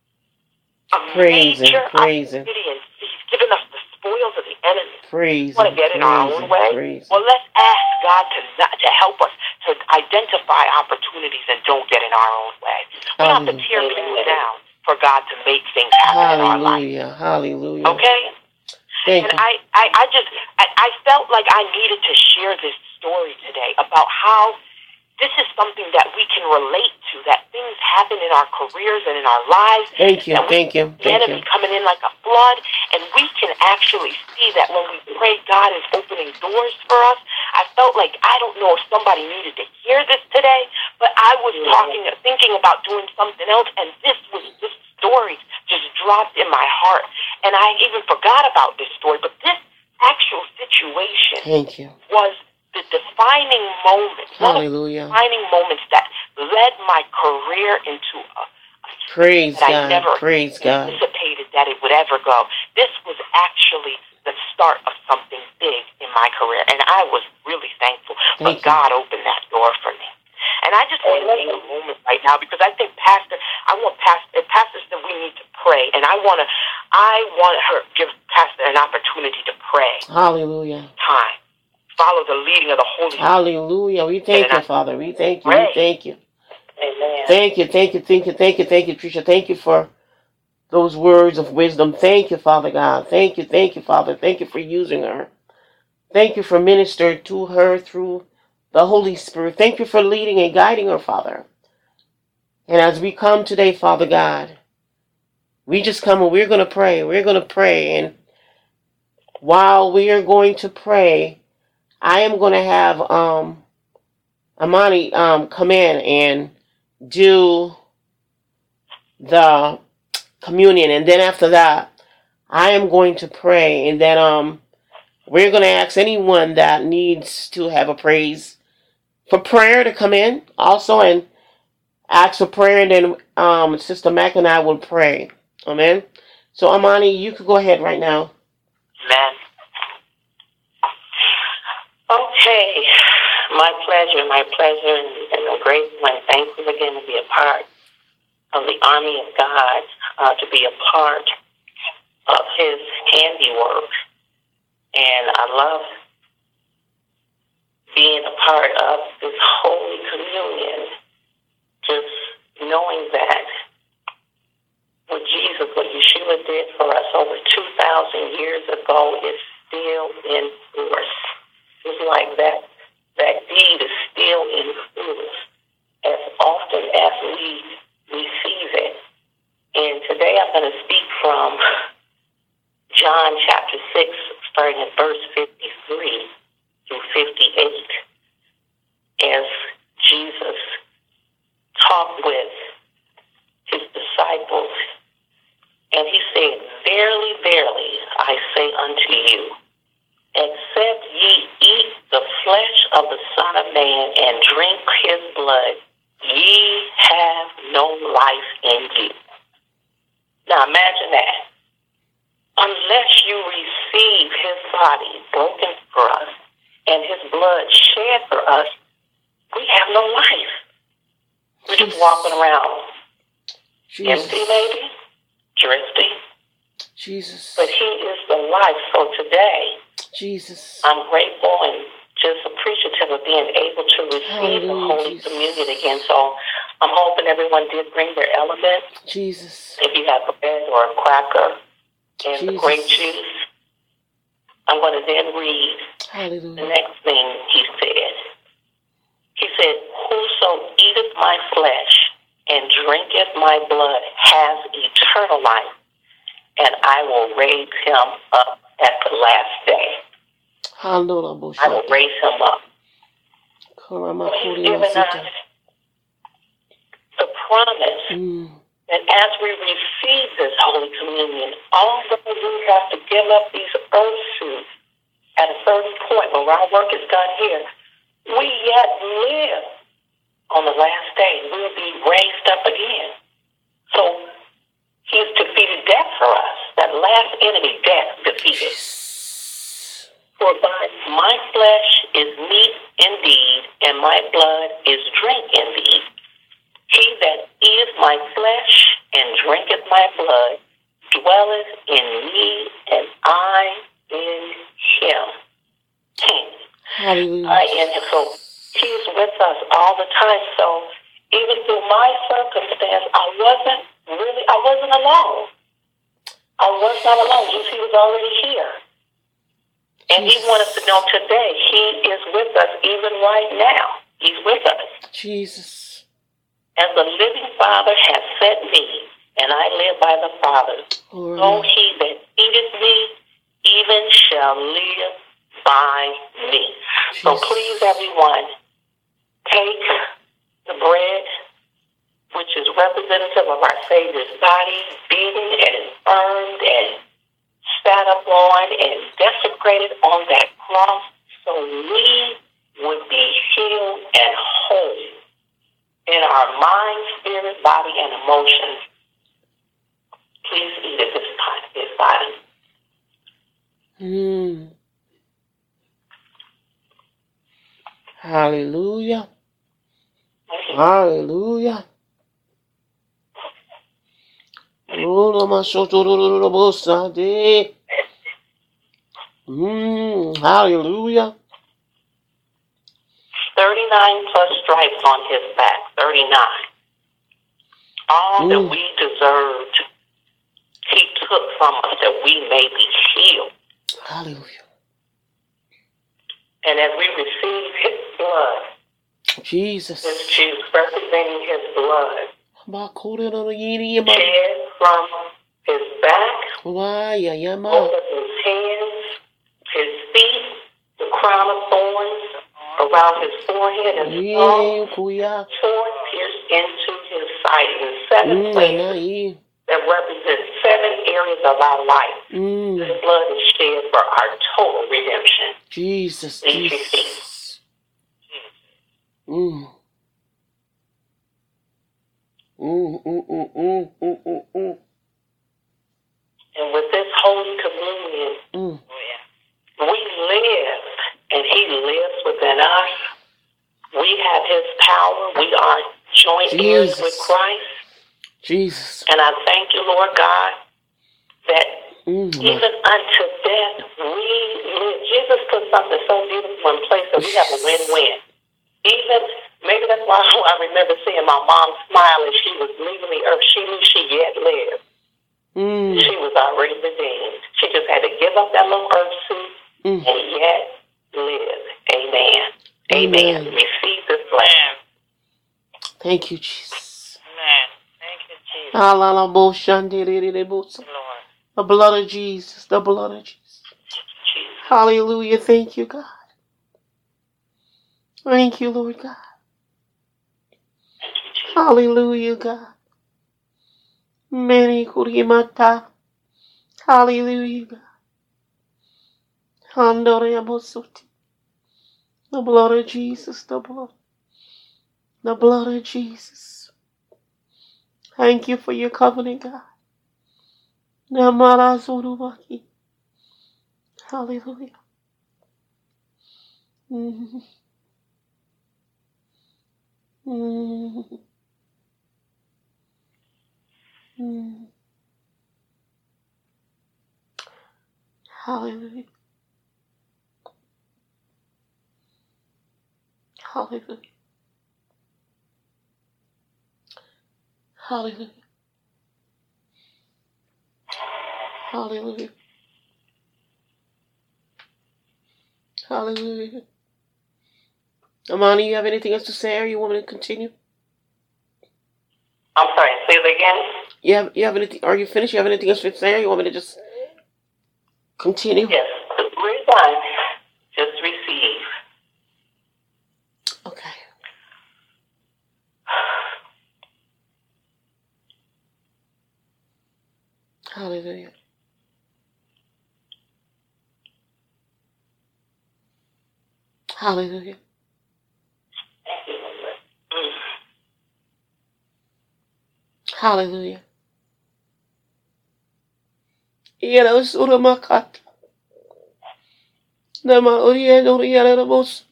a Praise him. major Praise him. opportunity, and He's given us the spoils of the enemy. Praise Want him. to get in our Praise own him. way? Praise him. Well, let's ask God to not, to help us to identify opportunities and don't get in our own way. We don't have to tear people down for God to make things happen in our life. Hallelujah. Hallelujah. Okay? Thank And you. I, I, I just, I, I felt like I needed to share this story today about how this is something that we can relate to, that things happen in our careers and in our lives. Thank you. And we, Thank you. the Thank enemy you. coming in like a flood, and we can actually see that when we pray, God is opening doors for us. I felt like, I don't know if somebody needed to hear this today, but I was talking, thinking about doing something else, and this was this story just dropped in my heart, and I even forgot about this story. But this actual situation Thank you. was the defining moment, one of the Hallelujah. defining moments that led my career into a, a Praise that I God. never Praise God. anticipated that it would ever go. This was actually the start of something big in my career, and I was really thankful. Thank but you. God opened that door for me. And I just want to take a moment right now because I think Pastor, I want Pastor, Pastor said we need to pray, and I want to, I want her give Pastor an opportunity to pray. Hallelujah. Time. Follow the leading of the Holy Spirit. Hallelujah. We thank you, Father. We thank you. We Pray. thank you. Amen. Thank you. Thank you. Thank you. Thank you. Thank you, Tricia. Thank you for those words of wisdom. Thank you, Father God. Thank you. Thank you, Father. Thank you for using her. Thank you for ministering to her through the Holy Spirit. Thank you for leading and guiding her, Father. And as we come today, Father God, we just come and we're going to pray. We're going to pray. And while we are going to pray, I am going to have um, Amani um, come in and do the communion. And then after that, I am going to pray. And then um, we're going to ask anyone that needs to have a praise for prayer to come in also and ask for prayer. And then um, Sister Mac and I will pray. Amen. So Amani, you could go ahead right now. Amen. Okay. My pleasure, my pleasure, and, and I'm grateful and thankful again to be a part of the army of God, uh, to be a part of His handiwork. And I love being a part of this Holy Communion, just knowing that what Jesus, what Yeshua did for us over two thousand years ago is still in force. It's like that, that deed is still in force as often as we receive it. And today I'm going to speak from John chapter six, starting at verse fifty-three through fifty-eight, as Jesus talked with His disciples. And He said, "Verily, verily, I say unto you, except ye eat the flesh of the Son of Man and drink His blood, ye have no life in you." Now imagine that. Unless you receive His body broken for us and His blood shed for us, we have no life. We're just walking around Jesus. empty, maybe, drifting. Jesus. But He is the life. So today, Jesus. I'm grateful and just appreciative of being able to receive Hallelujah, the Holy Jesus. Communion again. So I'm hoping everyone did bring their element. Jesus. If you have a bread or a cracker and Jesus. the grape juice, I'm going to then read the Hallelujah. next thing He said. He said, "Whoso eateth my flesh and drinketh my blood has eternal life, and I will raise him up at the last day." I will Hallelujah. raise him up. He's given us the promise Mm. that as we receive this Holy Communion, although we have to give up these earth suits at a certain point when our work is done here, we yet live on the last day. We'll be raised up again. So he's defeated death for us. That last enemy, death, defeated. For by my flesh is meat indeed, and my blood is drink indeed. He that eateth my flesh and drinketh my blood dwelleth in me, and I in him. Hallelujah. I in him. So he's with us all the time. So even through my circumstance, I wasn't really, I wasn't alone. I was not alone. Jesus, he was already here. And he wants us to know today, he is with us even right now. He's with us. Jesus. As the living Father has sent me, and I live by the Father, Lord. so he that eateth me even shall live by me. Jesus. So please, everyone, take the bread, which is representative of our Savior's body, beaten and burned and spat upon and desecrated on that cross, so we would be healed and whole in our mind, spirit, body, and emotions. Please eat of this part, this body. Mm. Hallelujah. Hallelujah. Oh, my soul, Mm. Hallelujah. thirty-nine plus stripes on his back. thirty-nine. All Mm. that we deserved, he took from us that we may be healed. Hallelujah. And as we receive his blood, Jesus. this juice representing his blood, Hallelujah. shed from his back, both of his hands, his feet, the crown of thorns around his forehead and his nose, sword pierced into his side in seven places that represent seven areas of our life. Mm. This blood is shed for our total redemption. Jesus, Please Jesus. receive. Mm. Mm, mm, mm, mm, mm, mm, mm. And with this Holy Communion, Mm. we live, and he lives within us. We have his power. We are joint heirs Jesus. with Christ. Jesus. And I thank you, Lord God, that Mm. even unto death we live. Jesus put something so beautiful in place that we have a win-win. Even, maybe that's why I remember seeing my mom smile as she was leaving the earth. She knew she yet lived. Mm. She was already redeemed. She just had to give up that little earth suit Mm. and yet live. Amen. Amen. Amen. Receive this blessing. Thank you, Jesus. Amen. Thank you, Jesus. Hallelujah. Lord. The blood of Jesus. The blood of Jesus. Jesus. Hallelujah. Thank you, God. Thank you, Lord God. Thank you, Jesus. Hallelujah, God. Many kurimata. Hallelujah, God. Handoreabosuti. The blood of Jesus. The blood. The blood of Jesus. Thank you for your covenant, God. Namarazurubaki. Hallelujah. Mm-hmm. Mm-hmm. Mm-hmm. Hallelujah. Hallelujah. Hallelujah. Hallelujah. Hallelujah. Amani, you have anything else to say, or you want me to continue? I'm sorry, say it again. You have you have anything? Are you finished? You have anything else to say, or you want me to just continue? Yes, we're done. Just receive. Okay. Hallelujah. Hallelujah. Thank you, Lord. Mm. Hallelujah. Yera sura makata. Nama oriya oriya ramos.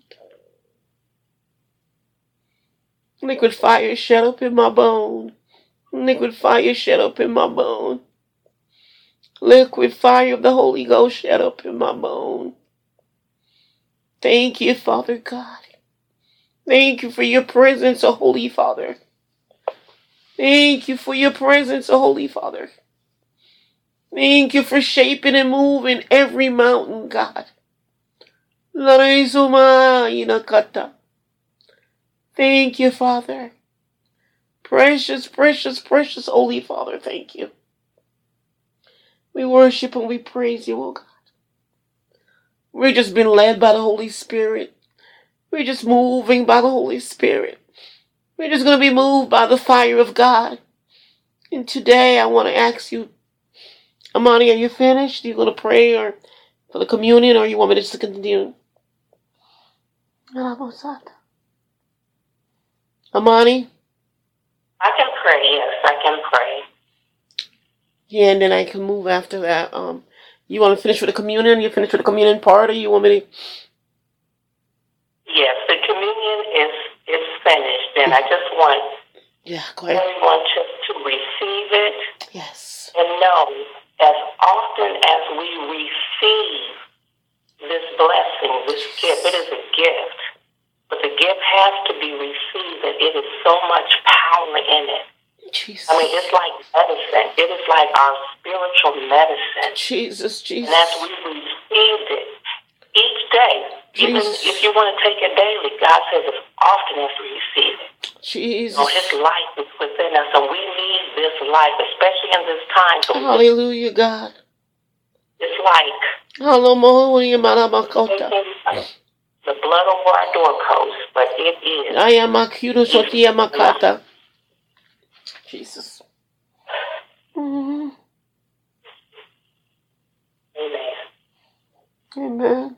Liquid fire shut up in my bone. Liquid fire shut up in my bone. Liquid fire of the Holy Ghost shut up in my bone. Thank you, Father God. Thank you for your presence, O Holy Father. Thank you for your presence, O Holy Father. Thank you for shaping and moving every mountain, God. Thank you, Father. Precious, precious, precious Holy Father, thank you. We worship and we praise you, oh God. We're just being led by the Holy Spirit. We're just moving by the Holy Spirit. We're just going to be moved by the fire of God. And today I want to ask you, Amani, are you finished? Are you going to pray or for the communion, or you want me just to continue? Amani? I can pray, yes, I can pray. Yeah, and then I can move after that. Um, you want to finish with the communion? You finish with the communion part, or you want me to? Yes, the communion is is finished, and I just want yeah, go ahead. everyone to, to receive it. Yes. And know, as often as we receive this blessing, this gift, it is a gift, but the gift has to be received, and it is so much power in it. Jesus. I mean, it's like medicine. It is like our spiritual medicine. Jesus, Jesus. And as we received it each day, Jesus. Even if you want to take it daily, God says as often as we receive it. Jesus. You know, His life is within us, and we need this life, especially in this time. So hallelujah, God. It's like hallelujah, the blood over our doorpost, but it is. I am a Sotia Makata. Jesus. Mm-hmm. Amen. Amen.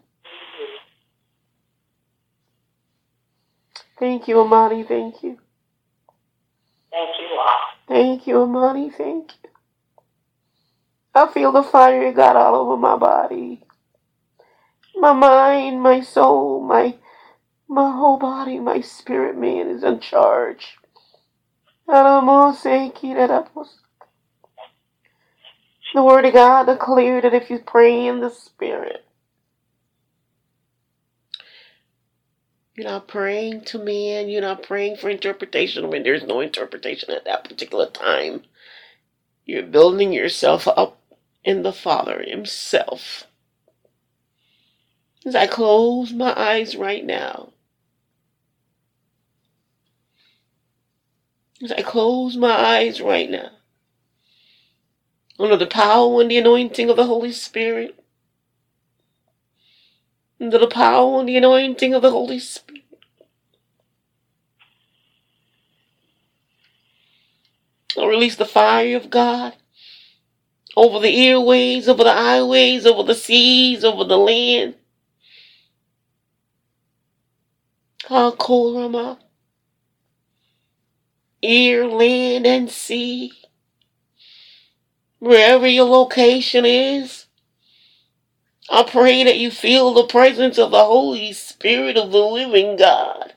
Thank you, Amani. Thank you. Thank you all. Thank you, Amani. Thank you. I feel the fire of God all over my body. My mind, my soul, my my whole body, my spirit man is in charge. The Word of God declared that if you pray in the Spirit, you're not praying to man, you're not praying for interpretation when there's no interpretation at that particular time. You're building yourself up in the Father Himself. As I close my eyes right now, as I close my eyes right now, under the power and the anointing of the Holy Spirit, under the power and the anointing of the Holy Spirit, I'll release the fire of God over the airways, over the highways, over the seas, over the land. Hakorama. Air, land, and sea. Wherever your location is, I pray that you feel the presence of the Holy Spirit of the living God.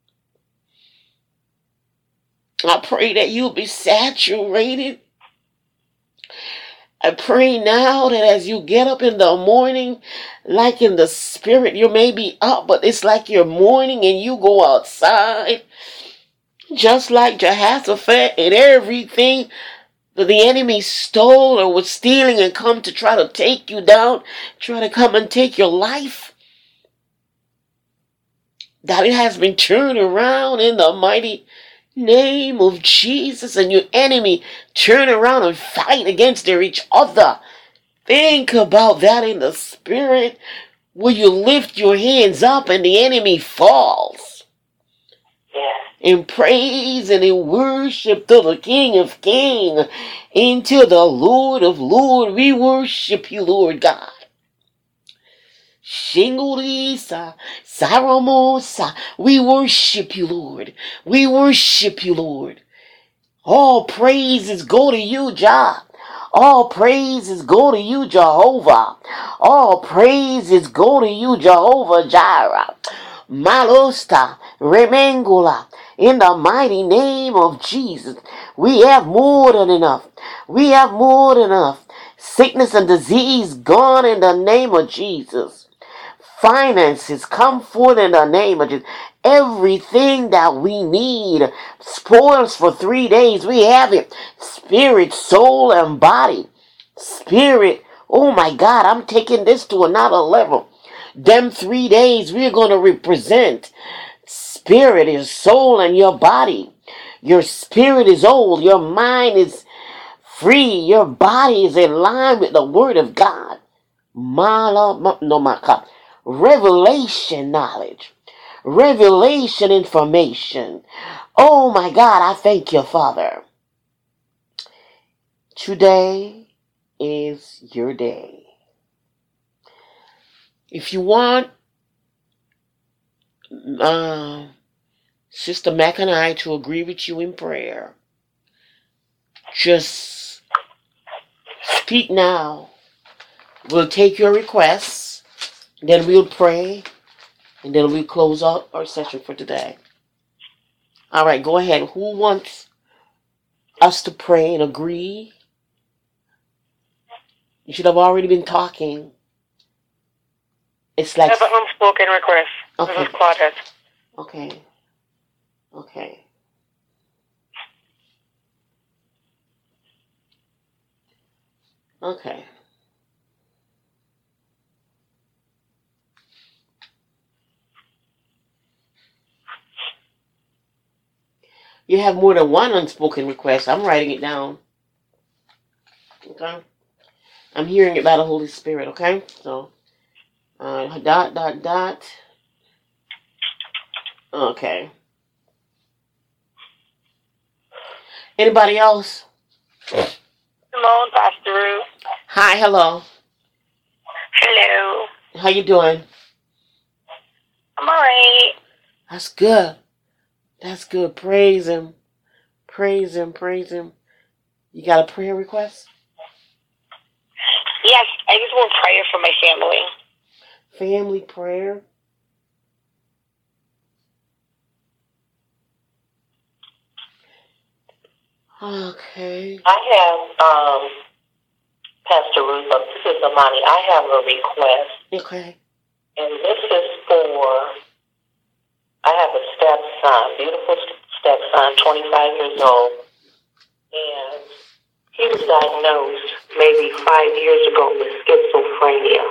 I pray that you'll be saturated. I pray now that as you get up in the morning, like in the spirit, you may be up, but it's like you're morning and you go outside. Just like Jehoshaphat and everything that the enemy stole or was stealing and come to try to take you down, try to come and take your life, that it has been turned around in the mighty name of Jesus, and your enemy turn around and fight against each other. Think about that in the spirit, where you lift your hands up and the enemy falls. Yes. in praise and in worship to the King of Kings and to the Lord of Lords. We worship you, Lord God. Shingulisa, Saramosa. We worship you, Lord. We worship you, Lord. All praises go to you, Jah. All praises go to you, Jehovah. All praises go to you, Jehovah Jireh. Malosta, Remengula. In the mighty name of Jesus, we have more than enough. We have more than enough. Sickness and disease gone in the name of Jesus. Finances come forth in the name of Jesus. Everything that we need, spoils for three days, we have it. Spirit, soul, and body. Spirit, oh my God, I'm taking this to another level. Them three days, we're going to represent spirit, your soul, and your body. Your spirit is old. Your mind is free. Your body is in line with the word of God. Mala, no, my revelation knowledge. Revelation information. Oh my God, I thank you, Father. Today is your day. If you want uh, Sister Mac and I to agree with you in prayer, just speak now. We'll take your requests, then we'll pray, and then we'll close out our session for today. All right, go ahead. Who wants us to pray and agree? You should have already been talking. It's like... I have an unspoken request. Okay. This is Claudette. Okay. Okay. Okay. You have more than one unspoken request. I'm writing it down. Okay? I'm hearing it by the Holy Spirit, okay? So, uh, dot, dot, dot. Okay. Anybody else? Simone, Pastor Ruth. Hi, hello. Hello. How you doing? I'm alright. That's good. That's good. Praise him. Praise him. Praise him. You got a prayer request? Yes, I just want prayer for my family. Family prayer? Okay. I have, um, Pastor Ruth, uh, this is Amani. I have a request. Okay. And this is for, I have a stepson, beautiful stepson, twenty-five years old. And he was diagnosed maybe five years ago with schizophrenia.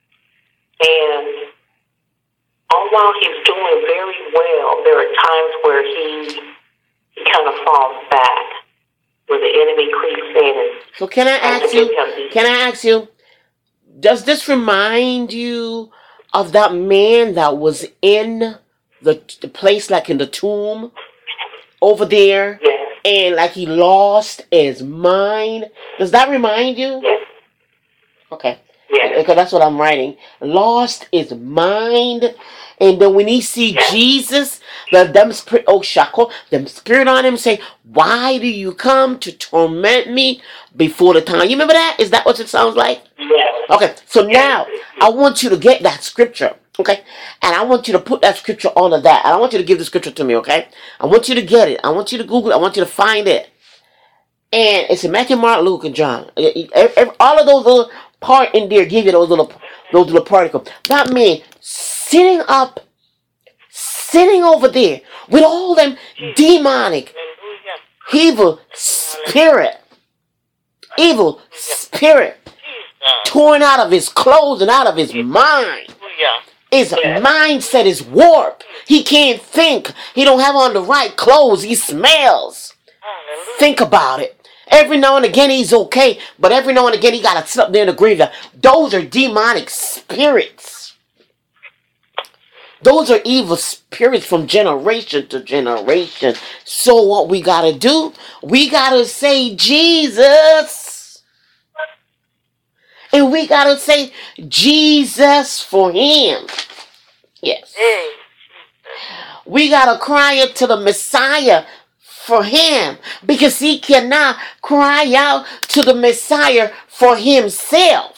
And all while he's doing very well, there are times where he, he kind of falls back, where the enemy creeps in. And so can I ask you, can I ask you, does this remind you of that man that was in the, the place, like in the tomb over there? Yes. And like he lost his mind. Does that remind you? Yes. Okay. Yes. Because that's what I'm writing. Lost his mind. And then when he see Jesus, the them spirit, oh shako, them spirit on him say, why do you come to torment me before the time? You remember that? Is that what it sounds like? Yes. Okay. So now I want you to get that scripture. Okay, and I want you to put that scripture onto that. And I want you to give the scripture to me, okay? I want you to get it. I want you to Google it. I want you to find it. And it's in Matthew, Mark, Luke, and John. All of those little part in there give you those little, those little particles. That man sitting up, sitting over there with all them demonic, evil spirit, evil spirit torn out of his clothes and out of his mind. His mindset is warped. He can't think. He don't have on the right clothes. He smells. Think about it. Every now and again he's okay, but every now and again he got to sit up there in the graveyard. Those are demonic spirits. Those are evil spirits from generation to generation. So what we got to do, we got to say Jesus. And we got to say Jesus for him. Yes. We got to cry out to the Messiah for him. Because he cannot cry out to the Messiah for himself.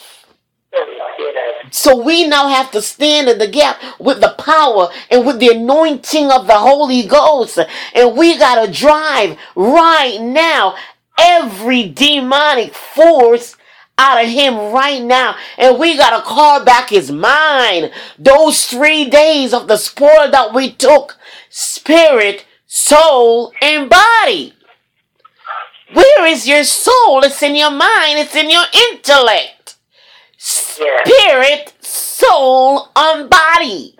So we now have to stand in the gap with the power and with the anointing of the Holy Ghost. And we got to drive right now every demonic force out of him right now. And we got to call back his mind. Those three days of the spoil that we took, spirit, soul, and body. Where is your soul? It's in your mind. It's in your intellect. Spirit, soul, and body.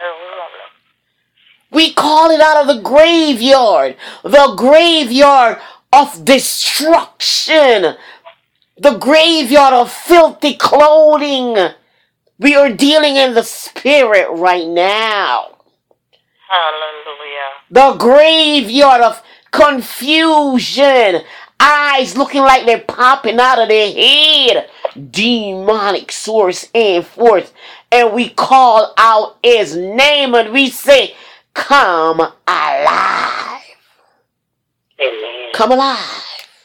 We call it out of the graveyard. The graveyard of destruction. The graveyard of filthy clothing. We are dealing in the spirit right now. Hallelujah. The graveyard of confusion. Eyes looking like they're popping out of their head. Demonic source and force. And we call out his name and we say, come alive. Amen. Come alive.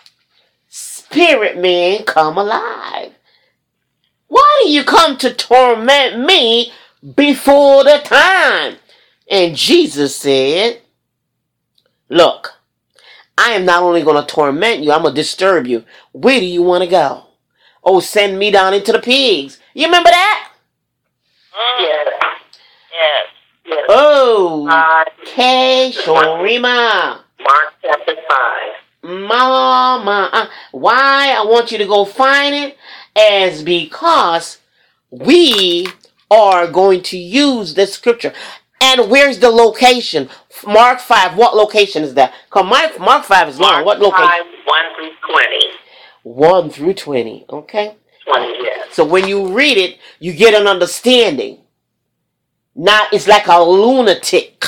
Spirit man, come alive. Why do you come to torment me before the time? And Jesus said, look, I am not only going to torment you, I'm going to disturb you. Where do you want to go? Oh, send me down into the pigs. You remember that? Yes. Yes. Yes. Oh, Uh, okay, Shorima. Mark chapter five. Mama. Uh, why I want you to go find it is because we are going to use this scripture. And where's the location? Mark five, what location is that? Because Mark, Mark five is long. Mark What location? five, one through twenty. one through twenty, okay? twenty, yes. So when you read it, you get an understanding. Not, it's like a lunatic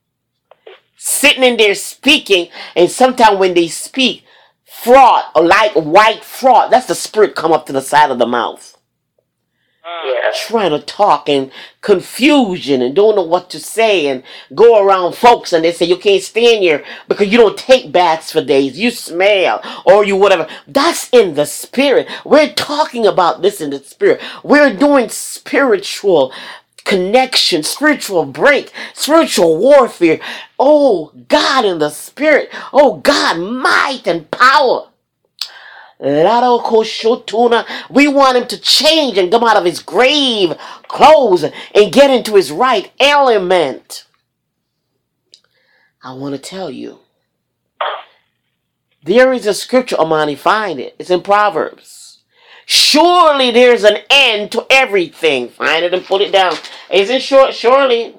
sitting in there speaking, and sometimes when they speak, fraud, or like white fraud, that's the spirit come up to the side of the mouth. Yes. Trying to talk and confusion and don't know what to say and go around folks and they say you can't stand here because you don't take baths for days. You smell or you whatever. That's in the spirit. We're talking about this in the spirit. We're doing spiritual connection, spiritual break, spiritual warfare. Oh, God in the spirit. Oh, God, might and power. We want him to change and come out of his grave clothes and get into his right element. I want to tell you, there is a scripture, Amani, find it. It's in Proverbs. Surely there's an end to everything. Find it and put it down. Isn't short? Surely.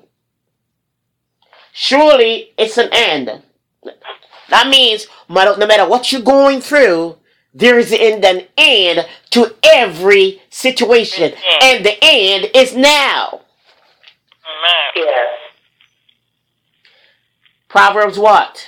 Surely it's an end. That means no matter what you're going through, there is an end to every situation. Mm-hmm. And the end is now. Amen. Yes. Proverbs what?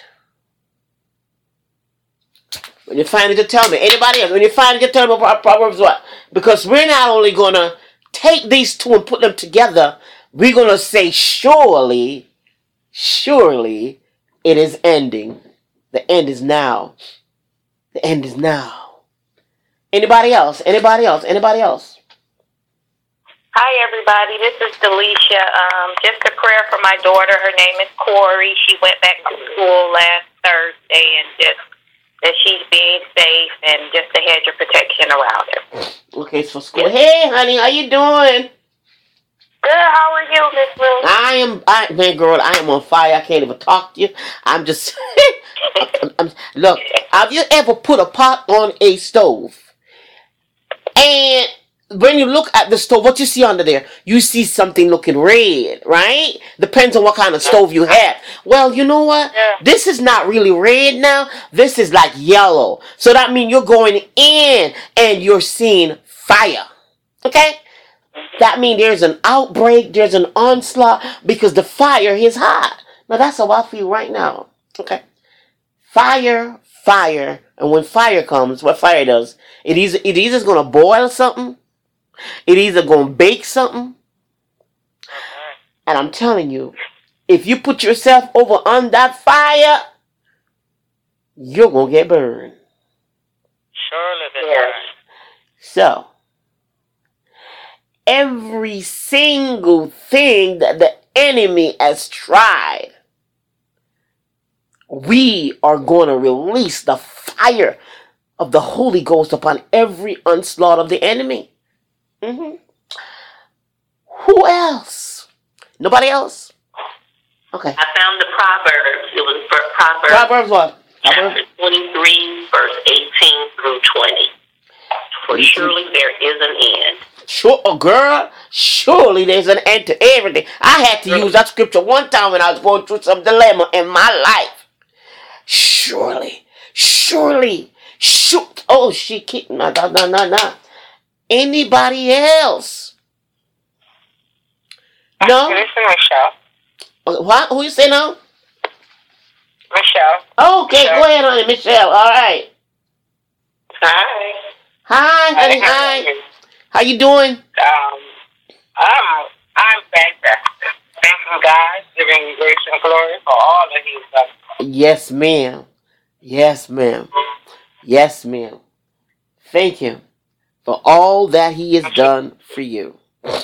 When you find it, to tell me. Anybody else? When you find it, to tell me about Proverbs what? Because we're not only going to take these two and put them together, we're going to say surely, surely it is ending. The end is now. The end is now. Anybody else? Anybody else? Anybody else? Hi, everybody. This is Delisha. Um, just a prayer for my daughter. Her name is Corey. She went back to school last Thursday, and just that she's being safe and just a hedge of protection around her. Okay, so school. Hey, honey, how you doing? Good. How are you, Miss Ruth? I am, I, man, girl, I am on fire. I can't even talk to you. I'm just, I'm, I'm, look, have you ever put a pot on a stove? And when you look at the stove, what you see under there? You see something looking red, right? Depends on what kind of stove you have. Well, you know what? Yeah. This is not really red now. This is like yellow. So that means you're going in and you're seeing fire. Okay? That means there's an outbreak, there's an onslaught, because the fire is hot. Now that's how I feel right now. Okay. Fire, fire, and when fire comes, what fire does, it either, it either is going to boil something, it either going to bake something, and I'm telling you, if you put yourself over on that fire, you're going to get burned. Surely they Yes. are. So, every single thing that the enemy has tried, we are going to release the fire of the Holy Ghost upon every onslaught of the enemy. Mm-hmm. Who else? Nobody else? Okay. I found the Proverbs. It was for Proverbs, Proverbs what? Proverbs? chapter twenty-three, verse eighteen through twenty. For surely there is an end. Sure, oh girl, surely there's an end to everything. I had to use that scripture one time when I was going through some dilemma in my life. Surely, surely, shoot. Oh, she kicked my, no, no, no, no. Anybody else? No? Listen, Michelle. What? Who you say no? Michelle. Okay, Michelle. go ahead, honey, Michelle. All right. Hi. Hi, honey, hi. How you doing? Um, I'm, I'm fantastic. Thanking God, giving grace and glory for all that He's done. Yes, ma'am. Yes, ma'am. Yes, ma'am. Thank Him for all that He has done for you.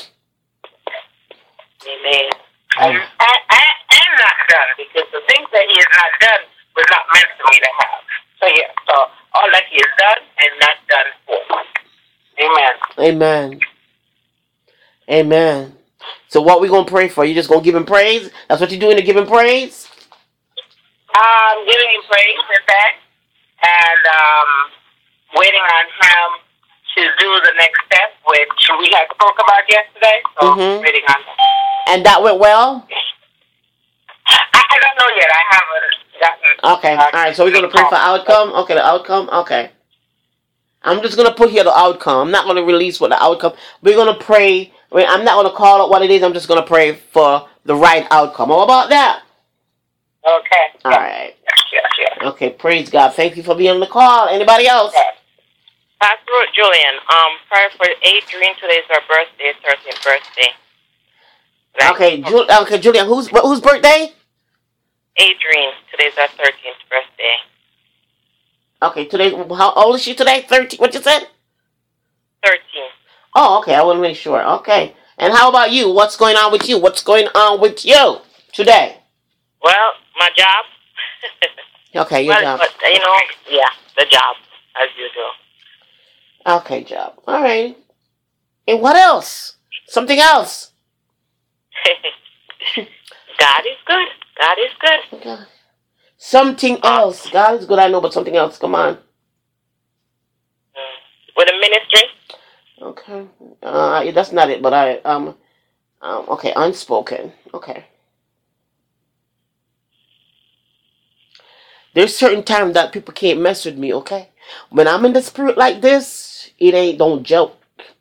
Amen. And, and, and, and not done, because the things that He has not done was not meant for me to have. So, yeah, so all that He has done and not done for me. Amen. Amen. Amen. So what we going to pray for? You just going to give Him praise? That's what you're doing, to give Him praise? Um, giving Him praise, in fact, and um, waiting on Him to do the next step, which we had spoke about yesterday. So, Mhm. waiting on Him. And that went well? I, I don't know yet. I haven't gotten. Okay. All right. So we're going to pray for outcome? Okay, the outcome? Okay. I'm just going to put here the outcome. I'm not going to release what the outcome. We're going to pray. I mean, I'm not going to call it what it is. I'm just going to pray for the right outcome. How about that? Okay. All right. Yes, yes, yes. Okay. Praise God. Thank you for being on the call. Anybody else? Pastor Julian, um, prayer for Adrian. Today's her birthday, thirteenth birthday. Right? Okay. Ju- okay, Julian. Whose whose birthday? Adrian. Today's her thirteenth birthday. Okay. Today. How old is she today? Thirteen. What you said? Thirteen. Oh, okay. I want to make sure. Okay. And how about you? What's going on with you? What's going on with you today? Well, my job. Okay, your well, job. but you know, yeah, the job as usual. Okay, job. All right. And what else? Something else. God is good. God is good. Okay. Something else. God is good, I know, but something else. Come on. With the ministry. Okay. Uh, that's not it, but I, um, um, okay, unspoken. Okay. There's certain times that people can't mess with me, okay? When I'm in the spirit like this, it ain't, don't joke.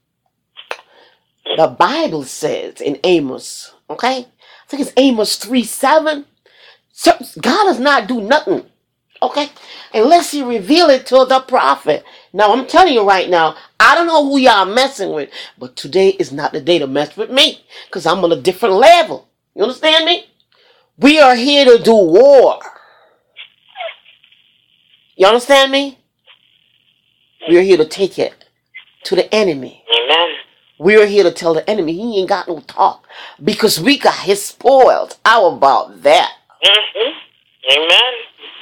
The Bible says in Amos, okay? I think it's Amos three seven. So God does not do nothing, okay? Unless He reveal it to the prophet. Now, I'm telling you right now, I don't know who y'all messing with, but today is not the day to mess with me, because I'm on a different level. You understand me? We are here to do war. You understand me? We are here to take it to the enemy. Amen. We are here to tell the enemy he ain't got no talk, because we got his spoils. How about that? Mm-hmm. Amen.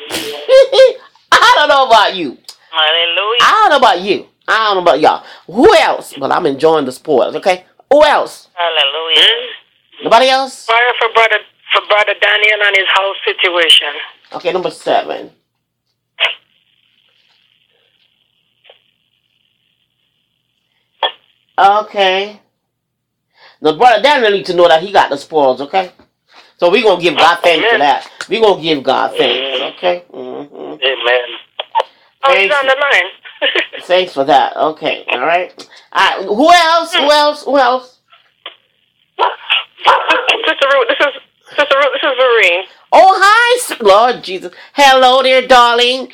I don't know about you. Hallelujah. I don't know about you. I don't know about y'all. Who else? But I'm enjoying the spoils, okay? Who else? Hallelujah. Nobody else? Prayer for brother for brother Daniel and his whole situation. Okay, number seven. Okay. Now, brother Daniel need to know that he got the spoils, okay? So we're going to give God thanks for that. We're going to give God thanks, okay? Mm-hmm. Amen. Oh, Thanks. he's on the line. Thanks for that. Okay, all right. All right. Who else? Who else? Who else? Sister Ruth. This is Sister Ruth. This is Vereen. Oh, hi, Lord Jesus. Hello there, darling.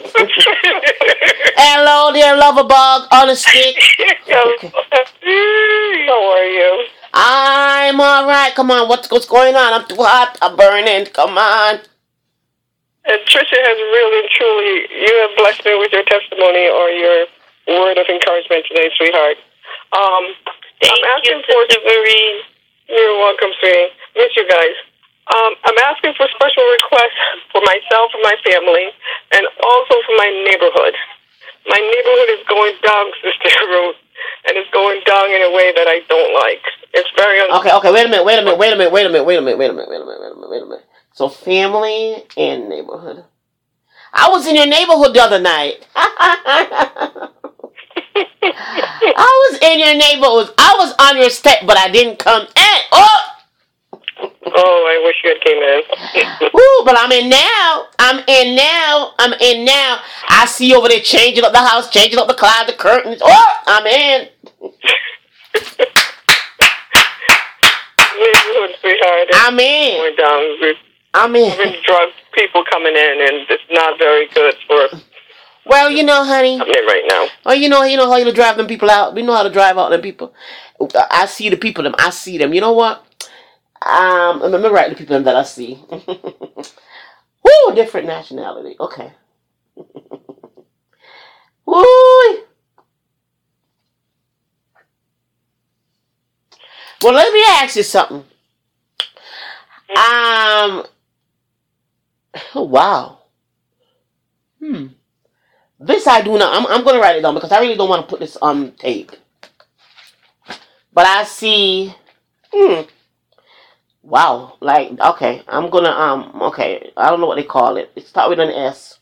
Hello there, lover bug on a stick. Okay. How are you? I'm all right. Come on, what's, what's going on? I'm too hot. I'm burning. Come on. And Tricia has really and truly, you have blessed me with your testimony or your word of encouragement today, sweetheart. Um, Thank I'm asking you, for Sister Vereen. You're welcome, sweetie. Miss you guys. Um, I'm asking for special requests for myself and my family, and also for my neighborhood. My neighborhood is going down, Sister Ruth, and it's going down in a way that I don't like. It's very un- Okay, okay, wait a minute, wait a minute, wait a minute, wait a minute, wait a minute, wait a minute, wait a minute, wait a minute, wait a minute. So family and neighborhood. I was in your neighborhood the other night. I was in your neighborhood. I was on your step, but I didn't come in. Oh! Oh, I wish you had came in. Ooh, but I'm in now. I'm in now. I'm in now. I see you over there changing up the house, changing up the closet, the curtains. Oh, I'm in. Neighborhood, sweetheart. It's I'm in. going down. We've I'm in. drug people coming in, and it's not very good for Well, you know, honey. coming in right now. Oh, you know, you know how you drive them people out. We know how to drive out them people. I see the people. Them. I see them. You know what? Um, let me write the people that I see. Woo, different nationality. Okay. Woo. Well, let me ask you something. Um. Oh, wow. Hmm. This I do not. I'm. I'm going to write it down because I really don't want to put this on tape. But I see. Hmm. Wow. Like, okay. I'm gonna. Um. Okay. I don't know what they call it. It starts with an S.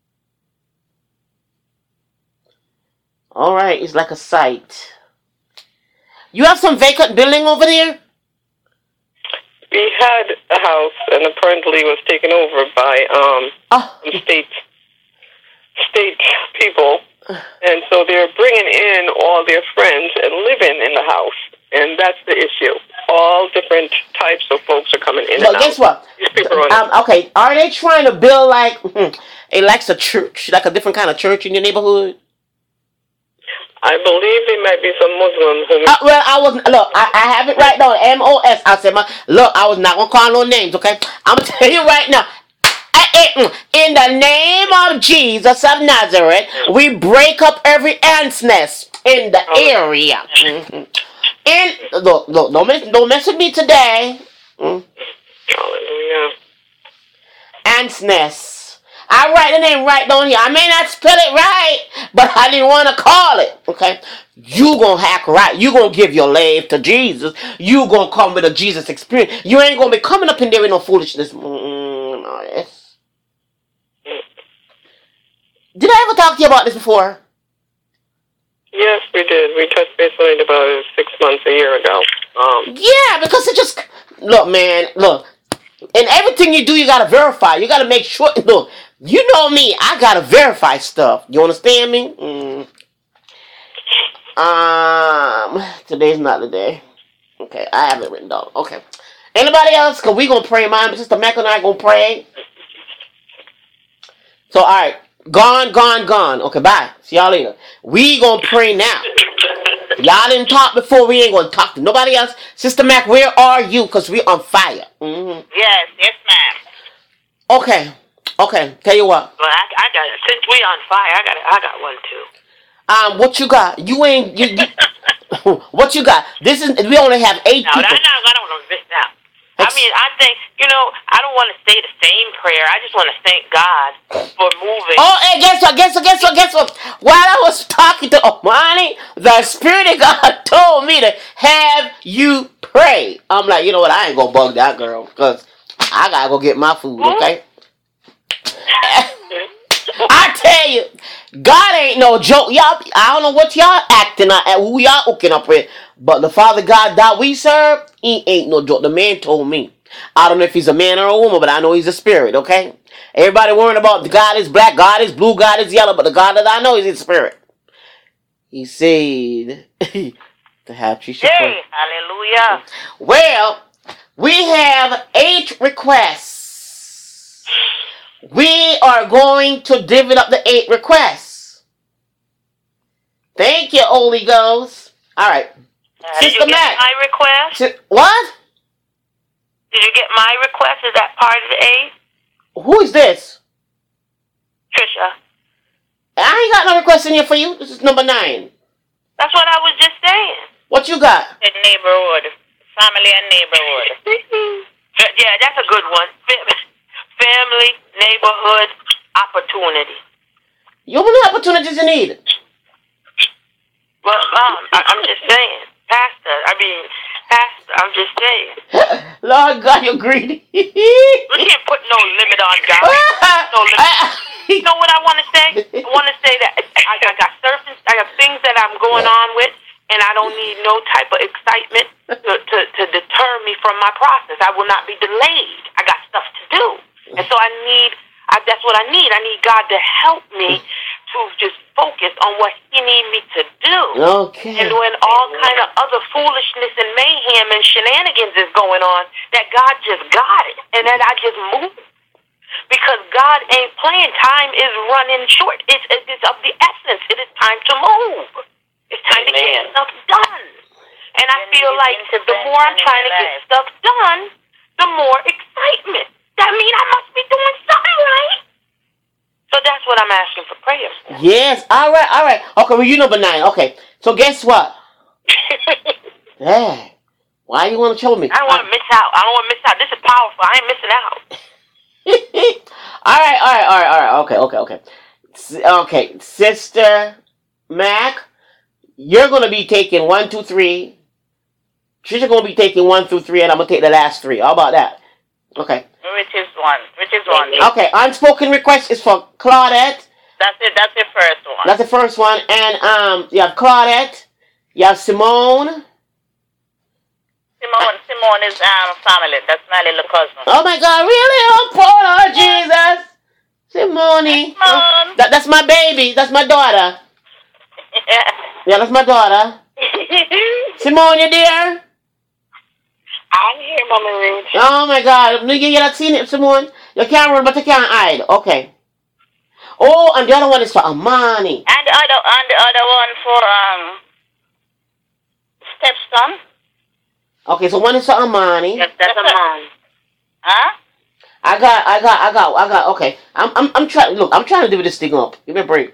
All right. It's like a site. You have some vacant building over there? We had a house, and apparently was taken over by um Oh. some state state people, and so they're bringing in all their friends and living in the house, and that's the issue. All different types of folks are coming in But and guess out. what? These people are Um, okay. Are they trying to build like a like a church, like a different kind of church in your neighborhood? I believe there might be some Muslims who. Uh, well, I was look. I, I have it right down. M O S. I said my look. I was not gonna call no names. Okay, I'm gonna tell you right now. I, I, in the name of Jesus of Nazareth, we break up every ant's nest in the area. Mm-hmm. In look, look. Don't mess, don't mess with me today. Mm. Hallelujah. Ant's nest. I write the name right down here. I may not spell it right, but I didn't want to call it. Okay? You gonna hack right. You gonna give your life to Jesus. You gonna come with a Jesus experience. You ain't gonna be coming up in there with no foolishness. Mm, no, yes. Did I ever talk to you about this before? Yes, we did. We touched base on it about six months, a year ago. Um, Yeah, because it just look, man, look. And everything you do, you gotta verify. You gotta make sure. Look, you know me. I gotta verify stuff. You understand me? Mm. Um, today's not the day. Okay, I have it written down. Okay. Anybody else? Cause we gonna pray. Mine, Sister Mac and I gonna pray. So, all right, gone, gone, gone. Okay, bye. See y'all later. We gonna pray now. Y'all didn't talk before. We ain't gonna talk to nobody else. Sister Mac, where are you? Cause we on fire. Mm-hmm. Yes, yes, ma'am. Okay, okay. Tell you what. Well, I, I got it. Since we on fire, I got I got one too. Um, what you got? You ain't. You, you, what you got? This is. We only have eight No, people. no, I don't want to miss out. I mean, I think, you know, I don't want to say the same prayer. I just want to thank God for moving. Oh, hey, guess what? Guess what? Guess what? Guess what? While I was talking to Omani, the Spirit of God told me to have you pray. I'm like, you know what? I ain't gonna bug that girl because I gotta go get my food. Okay. I tell you, God ain't no joke. Y'all, I don't know what y'all acting at, who y'all hooking up with, but the Father God that we serve, he ain't no joke. The man told me. I don't know if he's a man or a woman, but I know he's a spirit, okay? Everybody worrying about the God is black, God is blue, God is yellow, but the God that I know is his spirit. He said, to have you should pray. Yay, hallelujah. Well, We have eight requests. We are going to divvy up the eight requests. Thank you, Holy Ghost. All right. Uh, did you get Matt, my request? Si- what? Did you get my request? Is that part of the eight? Who is this? Trisha. I ain't got no request in here for you. This is number nine. That's what I was just saying. What you got? The neighborhood. Family and neighborhood. Yeah, that's a good one. Family, neighborhood, opportunity. You how many opportunities you need? Well, um, I, I'm just saying. Pastor, I mean, Pastor, I'm just saying. Lord God, you're greedy. We can't put no limit on God. No limit. You know what I want to say? I want to say that I, I got certain, I got things that I'm going on with, and I don't need no type of excitement to, to, to deter me from my process. I will not be delayed. I got stuff to do. And so I need, I, that's what I need. I need God to help me to just focus on what he needs me to do. Okay. And when all kind of other foolishness and mayhem and shenanigans is going on, that God just got it. And that I just move. Because God ain't playing. Time is running short. It's, it's of the essence. It is time to move. It's time Amen. to get stuff done. And I feel like the more I'm trying to get stuff done, the more excitement. That means I must be doing something right. So that's what I'm asking for prayer for. Yes. All right. All right. Okay. Well, you number nine. Okay. So guess what? Yeah. Why you want to trouble me? I don't want to miss out. I don't want to miss out. This is powerful. I ain't missing out. all right. All right. All right. All right. Okay. Okay. Okay. S- okay. Sister Mac, you're going to be taking one, two, three. Trisha going to be taking one through three, and I'm going to take the last three. How about that? Okay. Which is one? Which is one? Okay, unspoken request is for Claudette. That's it. That's the first one. That's the first one. And um, you have Claudette. You have Simone. Simone. Simone is um family. That's my little cousin. Oh my God! Really? Oh, poor Lord Jesus. Simone. Simone. Oh, that, that's my baby. That's my daughter. Yeah, that's my daughter. Simone, you there? I'm here, Mama Ruth. Oh my God! You you not seen it, Simone? You can't run, but you can't hide. Okay. Oh, and the other one is for Amani. And the other, and the other one for um stepson. Okay, so one is for Amani. Yes, that's Amani. Huh? I got, I got, I got, I got. Okay, I'm, I'm, I'm trying. Look, I'm trying to do this thing up. Give me a break.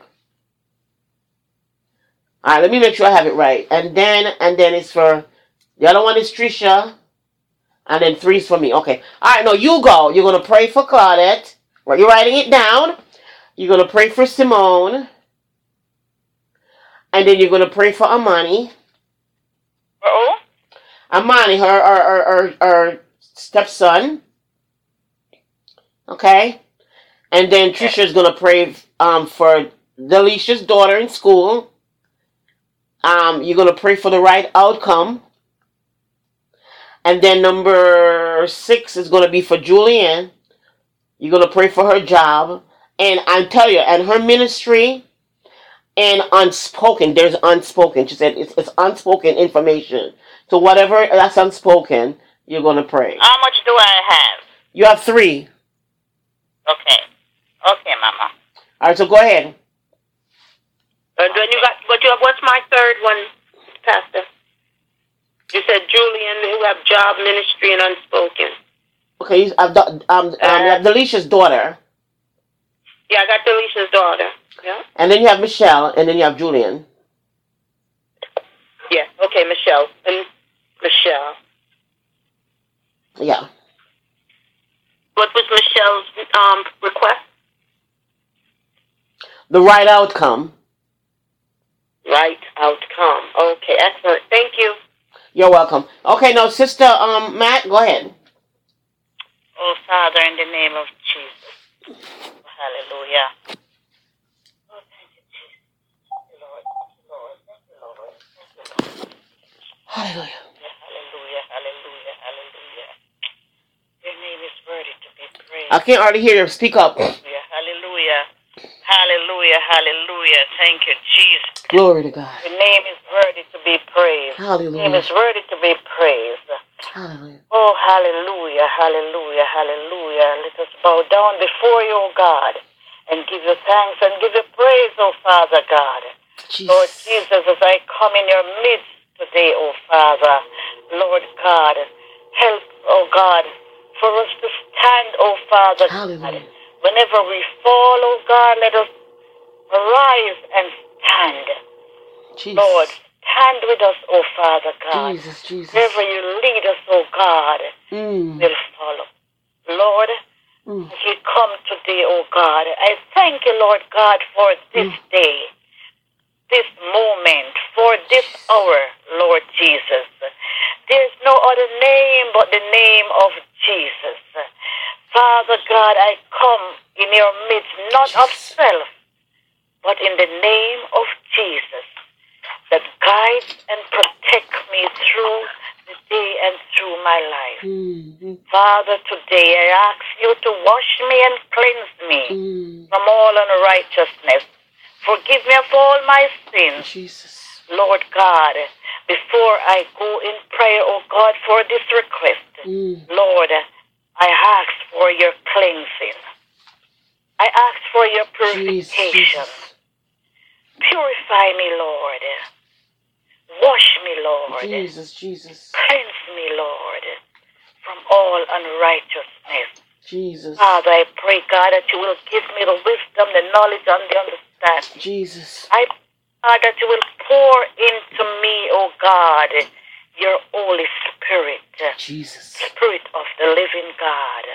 All right, let me make sure I have it right. And then, and then it's for the other one is Trisha. And then three's for me. Okay. All right, no, you go. You're going to pray for Claudette. Right, you're writing it down. You're going to pray for Simone. And then you're going to pray for Amani. Oh? Amani, her, her, her, her, her stepson. Okay? And then Trisha's going to pray um, for Delicia's daughter in school. Um, you're going to pray for the right outcome. And then number six is going to be for Julianne. You're going to pray for her job. And I tell you, and her ministry and unspoken, there's unspoken. She said it's, it's unspoken information. So whatever that's unspoken, you're going to pray. How much do I have? You have three. Okay. Okay, Mama. All right, so go ahead. And then you got, but you have, what's my third one, Pastor? You said Julian, who have job, ministry, and unspoken. Okay, I've um, um, you have Delicia's daughter. Yeah, I got Delicia's daughter. Yeah. And then you have Michelle, and then you have Julian. Yeah, okay, Michelle. And Michelle. Yeah. What was Michelle's um, request? The right outcome. Right outcome. Okay, excellent. Thank you. You're welcome. Okay, now, Sister um, Matt, go ahead. Oh, Father, in the name of Jesus. Hallelujah. Oh, thank you, Jesus. Lord, Lord, thank you, Lord. Thank you, Lord. Hallelujah. Hallelujah, hallelujah, hallelujah. Your name is worthy to be praised. I can't hardly hear you. Speak up. Hallelujah, hallelujah. Hallelujah, hallelujah. Thank you, Jesus. Glory to God. Your name is worthy to be praised. Hallelujah. Your name is worthy to be praised. Hallelujah. Oh, hallelujah, hallelujah, hallelujah. Let us bow down before you, O God, and give you thanks and give you praise, O Father God. Jesus. Lord Jesus, as I come in your midst today, O Father, Lord God, help, O God, for us to stand, O Father Hallelujah. God. Whenever we fall, O God, let us arise and stand. Jesus. Lord, stand with us, O Father God. Jesus, Jesus. Wherever you lead us, O God, Mm. we'll follow. Lord, Mm. as we come today, O God, I thank you, Lord God, for this Mm. day, this moment, for this hour, Lord Jesus. There's no other name but the name of Jesus. Father God, I come in your midst, not of Jesus. self, but in the name of Jesus, that guides and protects me through the day and through my life. Mm. Father, today I ask you to wash me and cleanse me Mm. from all unrighteousness. Forgive me of all my sins, Jesus. Lord God. Before I go in prayer, oh God, for this request, Mm. Lord, I ask for your cleansing. I ask for your Jesus. purification. Jesus. Purify me, Lord. Wash me, Lord. Jesus. Jesus. Cleanse me, Lord, from all unrighteousness. Jesus. Father, I pray, God, that you will give me the wisdom, the knowledge, and the understanding. Jesus. I pray, God, that you will pour into me, oh God, your Holy Spirit, Jesus. Spirit of the living God.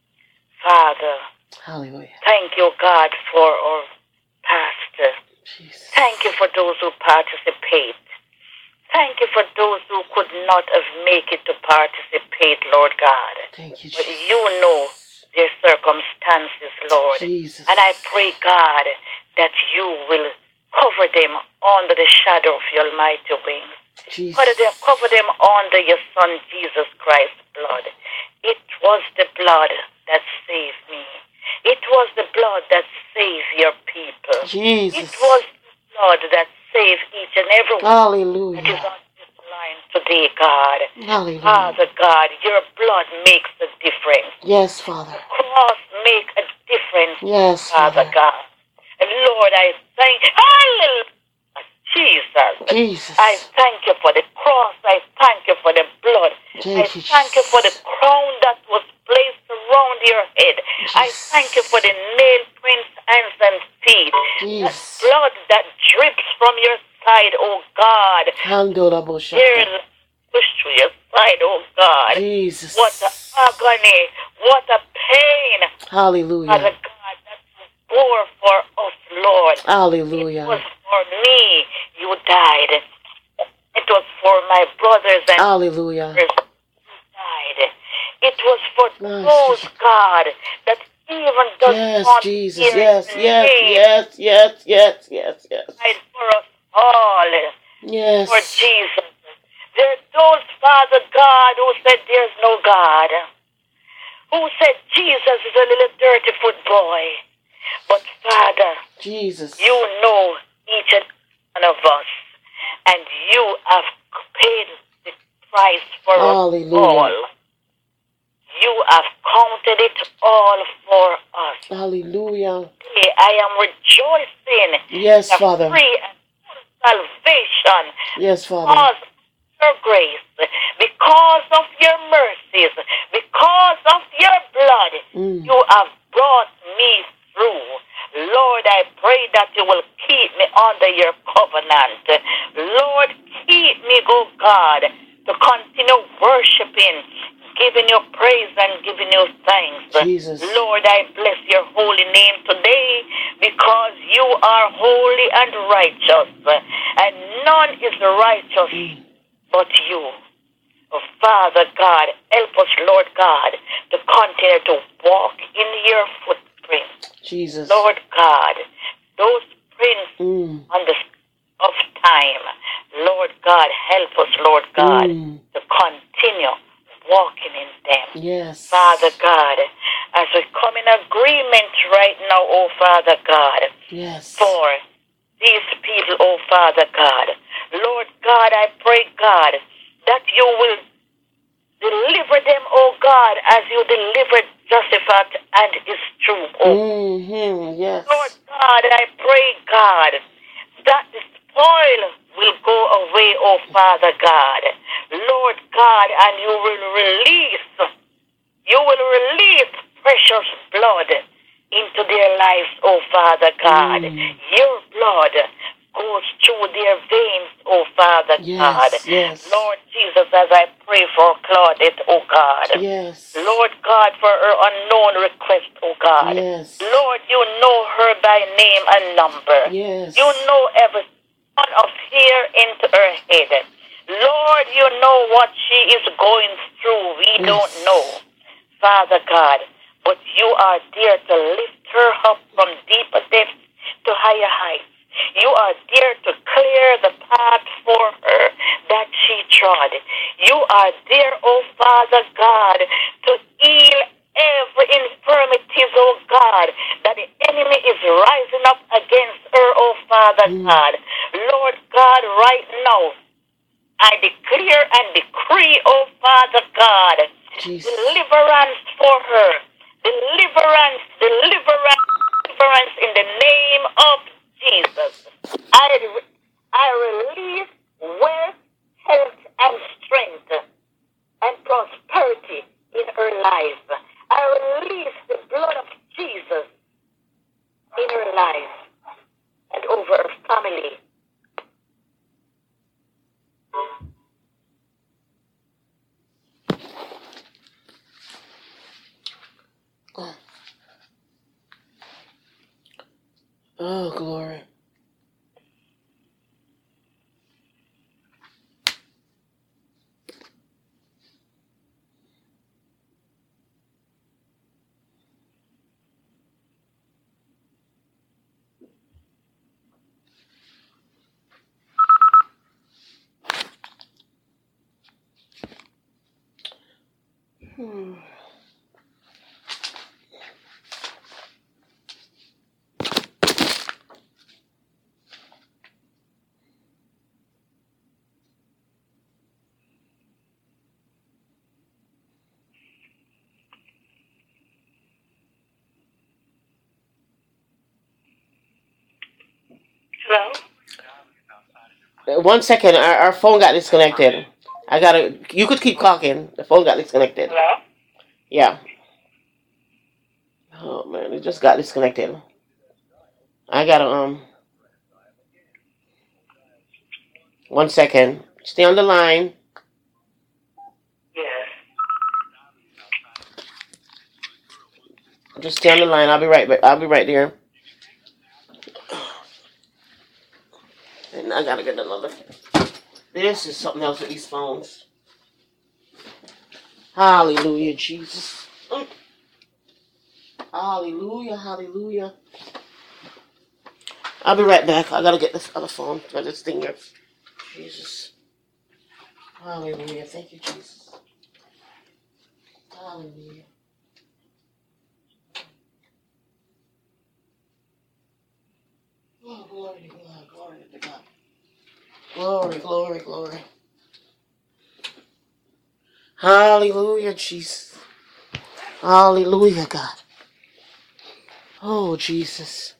Father, Hallelujah. thank you, God, for our pastor. Jesus. Thank you for those who participate. Thank you for those who could not have made it to participate, Lord God. Thank you, But Jesus. you know their circumstances, Lord. Jesus. And I pray, God, that you will cover them under the shadow of your almighty wings. Jesus. Cover them, cover them under your Son, Jesus Christ's blood. It was the blood that saved me. It was the blood that saved your people. Jesus. It was the blood that saved each and every one that is Hallelujah. on this line today, God. Hallelujah. Father God, your blood makes a difference. Yes, Father. Cross make a difference, Yes, Father Father. God. And Lord, I thank Hallelujah. Jesus. Jesus. I thank you for the cross. I thank you for the blood. Thank I you, thank you for the Jesus. crown that was placed around your head. I thank you for the nail prints, hands and feet. That Jesus. blood that drips from your side, oh God. Handorabosha. Tears push through your side, oh God. Jesus. What a agony. What a pain. Father Hallelujah. God, that you bore for us, Lord. It was Hallelujah. for me you died. It was for my brothers and Hallelujah. sisters you died. It was for Nice, those, Jesus. God, that even does Yes, not Jesus. hear Yes, the yes, name yes, yes, yes, yes, yes. died for us all. For Yes. Jesus. There are those, Father God, who said there's no God. Who said Jesus is a little dirty foot boy. But Father, Jesus. you know each and one of us. And you have paid the price for us Hallelujah. all. You have counted it all for us. Hallelujah. Today I am rejoicing Yes, in the Father. free and full salvation Yes, Father. because of your grace, because of your mercies, because of your blood. Mm. You have brought me through. Lord, I pray that you will keep me under your covenant. Lord, keep me, oh God, to continue worshiping, giving you praise and giving you thanks. Jesus. Lord, I bless your holy name today because you are holy and righteous, and none is righteous Mm. but you. Oh, Father God, help us, Lord God, to continue to walk in your footprints. Jesus. Lord God, those prints Mm. on the of time, Lord God, help us, Lord God, Mm. to continue walking in them. Yes. Father God, as we come in agreement right now, oh Father God, Yes. for these people, oh Father God, Lord God, I pray, God, that you will Deliver them, oh God, as you delivered Josephat and his troop, oh Mm-hmm. Yes. Lord God. I pray, God, that the spoil will go away, oh Father God. Lord God, and you will release, you will release precious blood into their lives, oh Father God. Mm. Your blood goes through their veins, oh Father God. Yes. Yes. Lord Jesus, as I pray for Claudette, oh God. Yes. Lord God, for her unknown request, oh God. Yes. Lord, you know her by name and number. Yes. You know every one of hair into her head. Lord, you know what she is going through. We Yes. don't know, Father God. But you are there to lift her up from deeper depths to higher heights. You are there to clear the path for her that she trod. You are there, oh Father God, to heal every infirmity, oh God, that the enemy is rising up against her, oh Father Mm. God. Lord God, right now, I declare and decree, oh Father God, Jesus. deliverance for her. Deliverance, deliverance, deliverance in the name of Jesus. I, I release wealth, health, and strength and prosperity in her life. I release the blood of Jesus in her life and over her family. Oh, glory. Hmm. Hello? Uh, One second, our, our phone got disconnected. I gotta. You could keep talking. The phone got disconnected. Hello? Yeah. Oh man, it just got disconnected. I gotta um. One second. Stay on the line. Yes. Just stay on the line. I'll be right back. I'll be right there. And I gotta get another. This is something else with these phones. Hallelujah, Jesus. Mm. Hallelujah, hallelujah. I'll be right back. I gotta get this other phone for this thing here. Jesus. Hallelujah. Thank you, Jesus. Hallelujah. Oh, glory to God. Glory to God. Glory, glory, glory. Hallelujah, Jesus. Hallelujah, God. Oh, Jesus.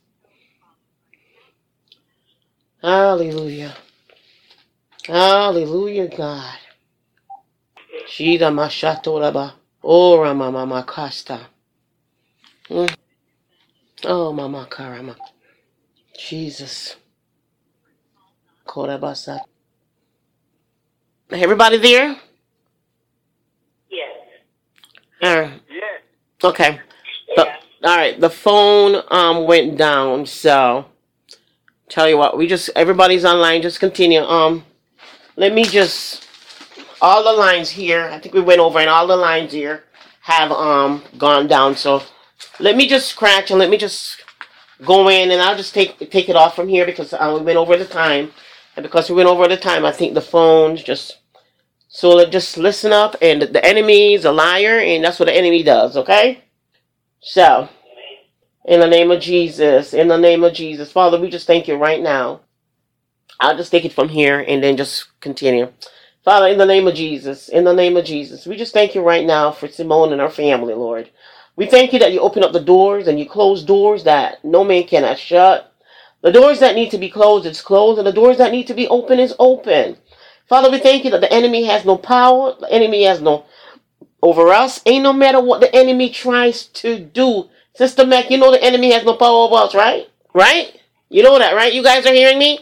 Hallelujah. Hallelujah, God. Shida mashatoraba. Oh, Rama Mama Kasta. Mm. Oh, Mama Karama. Jesus. Korabasa. Everybody there? Yes. All right. Okay. The, all right. The phone um went down, so tell you what, we just everybody's online. Just continue. Um, let me just all the lines here. I think we went over, and all the lines here have um gone down. So let me just scratch and let me just go in, and I'll just take take it off from here because uh, we went over the time, and because we went over the time, I think the phones just. So let just listen up, and the enemy is a liar, and that's what the enemy does. Okay. So. In the name of Jesus, in the name of Jesus. Father, we just thank you right now. I'll just take it from here and then just continue. Father, in the name of Jesus, in the name of Jesus, we just thank you right now for Simone and her family, Lord. We thank you that you open up the doors and you close doors that no man cannot shut. The doors that need to be closed is closed, and the doors that need to be open is open. Father, we thank you that the enemy has no power, the enemy has no over us. Ain't no matter what the enemy tries to do. Sister Mac, you know the enemy has no power over us, right? Right? You know that, right? You guys are hearing me?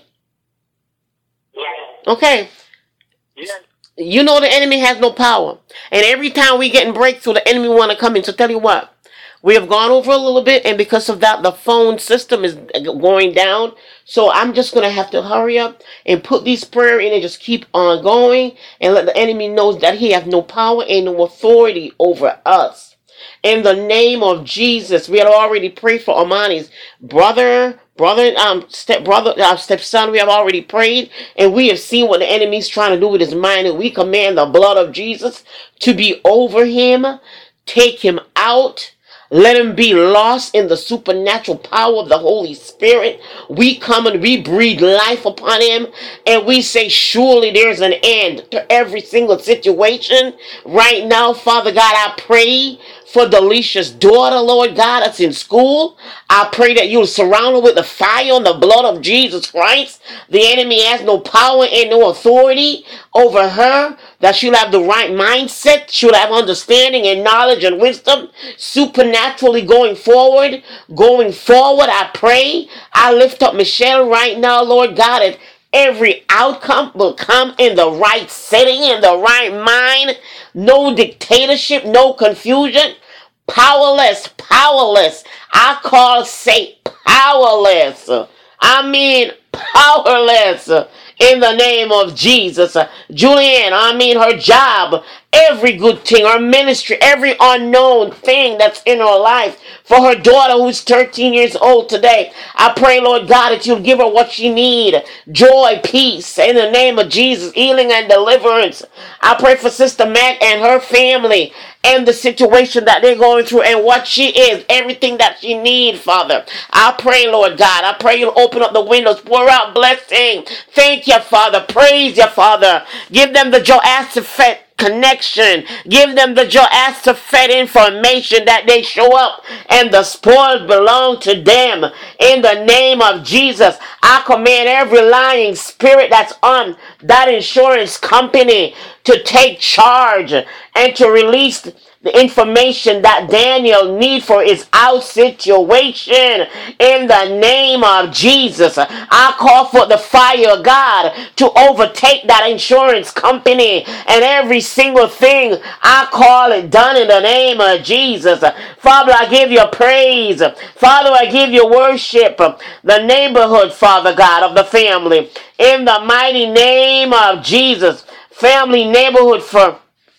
Yes. Okay. Yes. You know the enemy has no power. And every time we get in breakthrough, the enemy want to come in. So tell you what. We have gone over a little bit, and because of that, the phone system is going down. So I'm just going to have to hurry up and put these prayer in and just keep on going and let the enemy know that he has no power and no authority over us. In the name of Jesus, we had already prayed for Armani's brother, brother, um, step brother, uh, stepson. We have already prayed, and we have seen what the enemy's trying to do with his mind. And we command the blood of Jesus to be over him, take him out. Let him be lost in the supernatural power of the Holy Spirit. We come and we breathe life upon him. And we say, surely there's an end to every single situation. Right now, Father God, I pray for Delicia's daughter, Lord God, that's in school. I pray that you'll surround her with the fire and the blood of Jesus Christ. The enemy has no power and no authority over her. That she'll have the right mindset. She'll have understanding and knowledge and wisdom supernaturally going forward. Going forward, I pray. I lift up Michelle right now, Lord God, and every outcome will come in the right setting, in the right mind. No dictatorship, no confusion. Powerless, powerless. I call Satan powerless. I mean powerless. In the name of Jesus. Uh, Julianne, I mean her job, every good thing, her ministry, every unknown thing that's in her life. For her daughter who's thirteen years old today, I pray, Lord God, that you'll give her what she needs. Joy, peace, in the name of Jesus, healing and deliverance. I pray for Sister Mac and her family and the situation that they're going through and what she is, everything that she needs, Father. I pray, Lord God, I pray you'll open up the windows, pour out blessing. Thank you, Father. Praise you, Father. Give them the Joasaphat connection. Give them the Joasaphat information that they show up and the spoils belong to them. In the name of Jesus, I command every lying spirit that's on that insurance company to take charge and to release the information that Daniel needs for his out situation. In the name of Jesus, I call for the fire of God to overtake that insurance company and every single thing. I call it done in the name of Jesus. Father, I give you praise. Father, I give you worship. The neighborhood, Father God, of the family. In the mighty name of Jesus. Family neighborhood for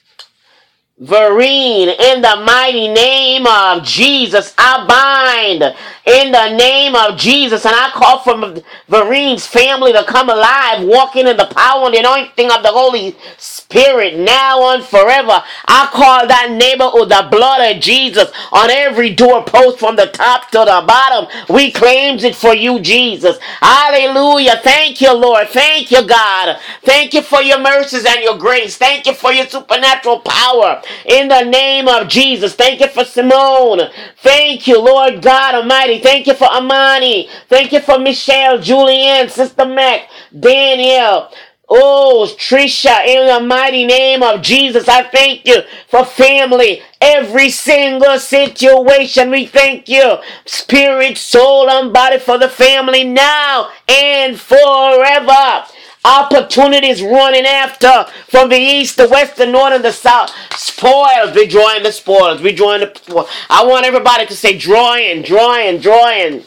Vereen, in the mighty name of Jesus, I bind in the name of Jesus, and I call for Vereen's family to come alive, walking in the power and the anointing of the Holy Spirit now and forever. I call that neighborhood the blood of Jesus on every doorpost from the top to the bottom. We claims it for you, Jesus. Hallelujah. Thank you, Lord. Thank you, God. Thank you for your mercies and your grace. Thank you for your supernatural power. In the name of Jesus. Thank you for Simone. Thank you, Lord God Almighty. Thank you for Amani. Thank you for Michelle, Julianne, Sister Mac, Danielle. Oh, Trisha, in the mighty name of Jesus, I thank you for family. Every single situation, we thank you. Spirit, soul, and body for the family now and forever. Opportunities running after from the east, the west, the north, and the south. Spoils. We're drawing the spoils. We're drawing the spoils. I want everybody to say drawing, drawing, drawing.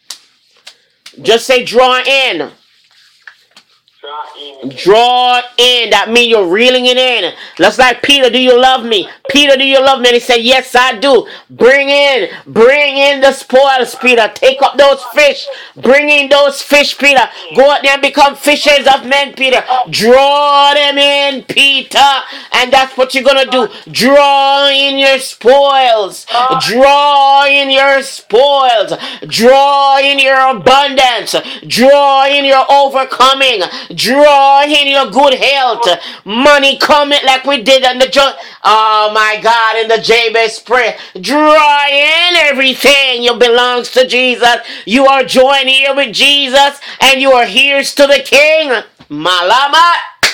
Just say draw in. Draw in. Draw in. That means you're reeling it in. Just like Peter, do you love me? Peter, do you love me? And he said, yes, I do. Bring in. Bring in the spoils, Peter. Take up those fish. Bring in those fish, Peter. Go out there and become fishers of men, Peter. Draw them in, Peter. And that's what you're going to do. Draw in your spoils. Draw in your spoils. Draw in your abundance. Draw in your overcoming. Draw in your good health. Money coming like we did on the jo- oh my God, in the Jabez prayer. Draw in everything. You belongs to Jesus. You are joined here with Jesus, and you are heirs to the King. Malama.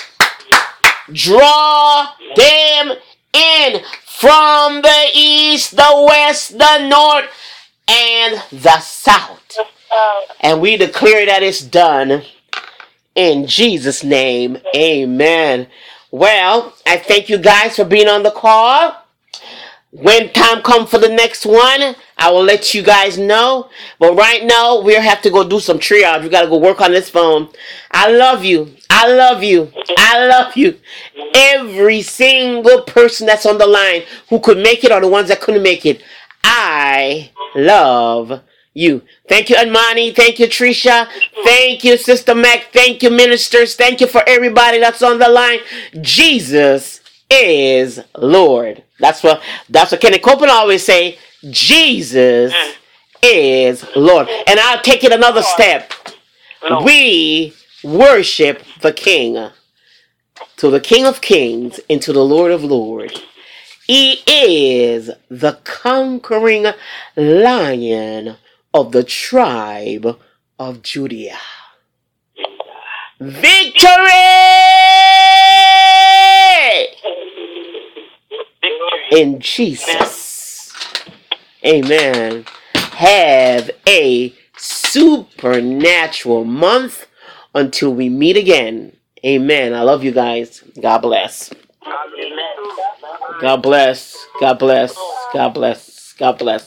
Draw them in from the east, the west, the north, and the south. And we declare that it's done in Jesus' name. Amen. Well, I thank you guys for being on the call. When time comes for the next one, I will let you guys know. But right now, we have to go do some triage. We got to go work on this phone. I love you. I love you. I love you. Every single person that's on the line who could make it or the ones that couldn't make it. I love you. Thank you, Admani. Thank you, Trisha. Thank you, Sister Mac. Thank you, ministers. Thank you for everybody that's on the line. Jesus is Lord. That's what that's what Kenny Copeland always say. Jesus is Lord. And I'll take it another step. We worship the King. To the King of Kings and to the Lord of Lords. He is the conquering Lion of the tribe of Judah. Victory! In Jesus. Amen. Have a supernatural month until we meet again. Amen. I love you guys. God bless. God bless. God bless. God bless. God bless. God bless.